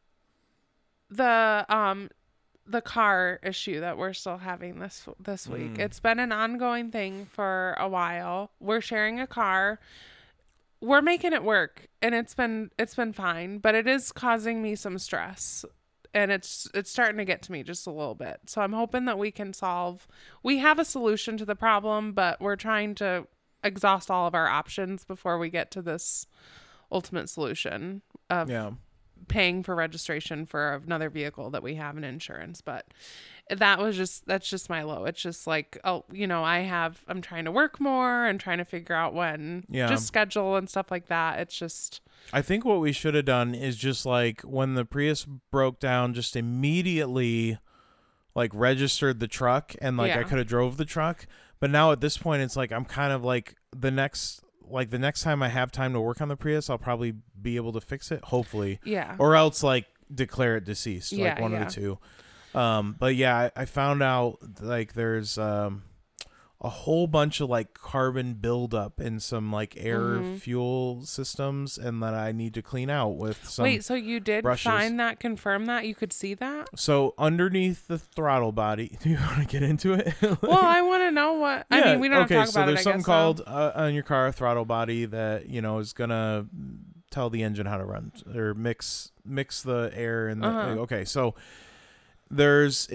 the car issue that we're still having this week. It's been an ongoing thing for a while. We're sharing a car. We're making it work, and it's been fine, but it is causing me some stress. And it's starting to get to me just a little bit. So I'm hoping that we have a solution to the problem, but we're trying to exhaust all of our options before we get to this ultimate solution of paying for registration for another vehicle that we have in insurance. But that's just my low. It's just like, I'm trying to work more and trying to figure out when, just schedule and stuff like that. It's just, I think what we should have done is just like when the Prius broke down, just immediately like registered the truck and like I could have drove the truck. But now at this point, it's like I'm kind of like the next time I have time to work on the Prius, I'll probably be able to fix it, hopefully. Yeah. Or else like declare it deceased, like one of the two. But yeah, I found out like there's a whole bunch of like carbon buildup in some like air fuel systems, and that I need to clean out with some. Wait, so you did brushes. confirm that you could see that? So underneath the throttle body, do you want to get into it? Well, I want to know what. I mean, we don't have to talk about it. So there's something called so. On your car throttle body that is gonna tell the engine how to run or mix the air and the. Okay, so there's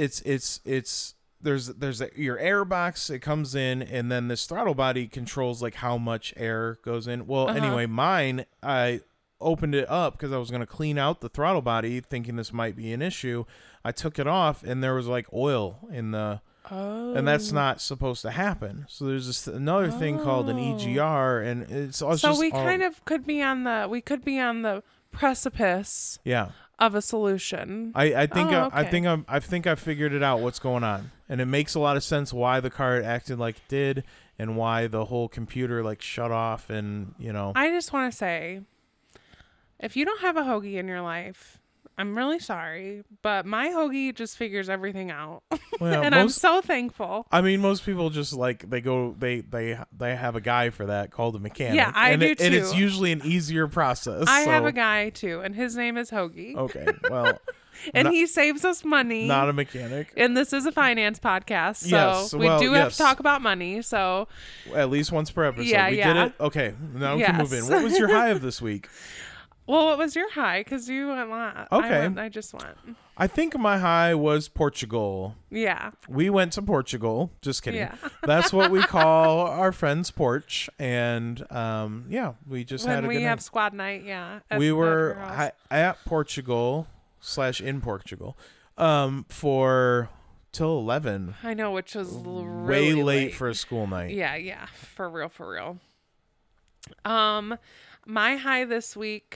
your air box. It comes in, and then this throttle body controls like how much air goes in. Well, anyway, mine, I opened it up because I was going to clean out the throttle body thinking this might be an issue. I took it off, and there was like oil in the, and that's not supposed to happen. So there's another thing called an EGR, and it's so just we could be on the precipice. Yeah. Of a solution. I think I figured it out what's going on, and it makes a lot of sense why the car acted like it did and why the whole computer like shut off. And I just want to say, if you don't have a Hoagie in your life, I'm really sorry, but my Hoagie just figures everything out. Well, and I'm so thankful. I mean, most people just like they have a guy for that called a mechanic. Yeah, I do too. And it's usually an easier process. I have a guy too, and his name is Hoagie. Okay, well. And he saves us money. Not a mechanic. And this is a finance podcast, so we do have to talk about money. So at least once per episode. Yeah, we did it. Okay, now we can move in. What was your high of this week? Well, what was your high? Because you went last. Okay. I just went. I think my high was Portugal. Yeah. We went to Portugal. Just kidding. Yeah. That's what we call our friend's porch. And we just had a good night. When we have squad night, we were at Portugal / in Portugal for till 11. I know, which was really way late for a school night. Yeah. For real. My high this week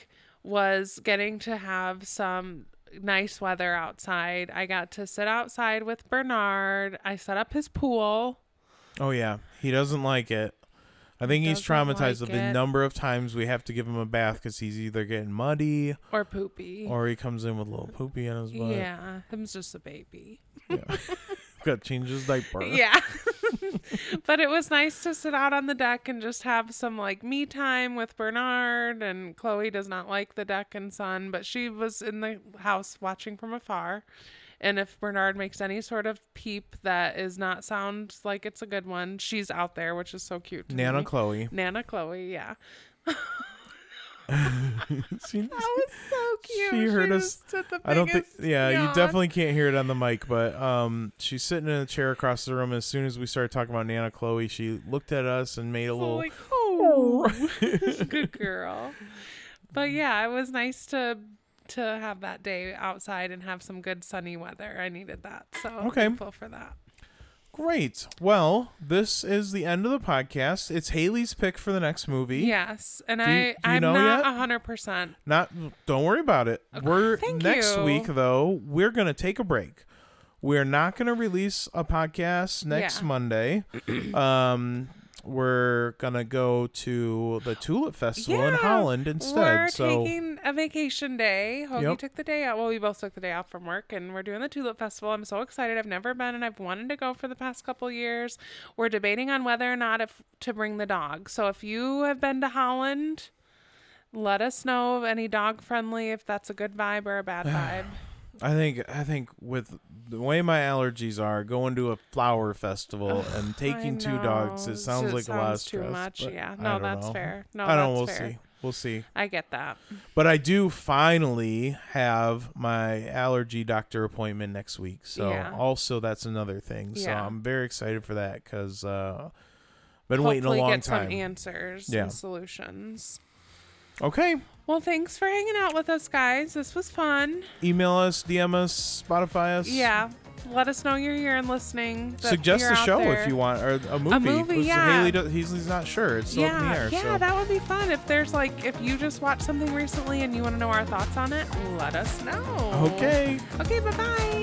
was getting to have some nice weather outside. I got to sit outside with Bernard. I set up his pool. Oh, yeah. He doesn't like it. I think he's traumatized with the number of times we have to give him a bath because he's either getting muddy or poopy. Or he comes in with a little poopy in his butt. Yeah, him's just a baby. Yeah. Got to change his diaper. Yeah. But it was nice to sit out on the deck and just have some like me time with Bernard. And Chloe does not like the deck and sun, but she was in the house watching from afar. And if Bernard makes any sort of peep that is not sound like it's a good one, she's out there, which is so cute. Nana Chloe. Nana Chloe, yeah. That was so cute. She heard us. I don't think. Yeah, you definitely can't hear it on the mic, but she's sitting in a chair across the room. As soon as we started talking about Nana Chloe, she looked at us and made a little. Like, oh, good girl. But yeah, it was nice to have that day outside and have some good sunny weather. I needed that, so I'm thankful for that. Great. Well, this is the end of the podcast. It's Haley's pick for the next movie. Yes, and I'm not 100%. Don't worry about it. Next week though, we're gonna take a break. We're not gonna release a podcast next Monday. We're gonna go to the Tulip Festival in Holland instead. We're taking a vacation day. Hoagie took the day out. Well, we both took the day off from work, and we're doing the Tulip Festival. I'm so excited. I've never been, and I've wanted to go for the past couple years. We're debating on whether or not to bring the dog. So if you have been to Holland, let us know of any dog friendly, if that's a good vibe or a bad vibe. I think with the way my allergies are, going to a flower festival and taking two dogs, it sounds like a lot of stress. Too much, yeah. No, that's fair. No, I don't know. That's fair. We'll see. I get that. But I do finally have my allergy doctor appointment next week. So also that's another thing. So I'm very excited for that because been waiting a long time. Hopefully get some answers and solutions. Okay. Well, thanks for hanging out with us, guys. This was fun. Email us, DM us, Spotify us. Yeah. Let us know you're here and listening. Suggest a show if you want, or a movie. A movie, yeah. Haley he's not sure. It's still up in the air. Yeah, that would be fun. If there's if you just watched something recently and you want to know our thoughts on it, let us know. Okay. Okay, bye-bye.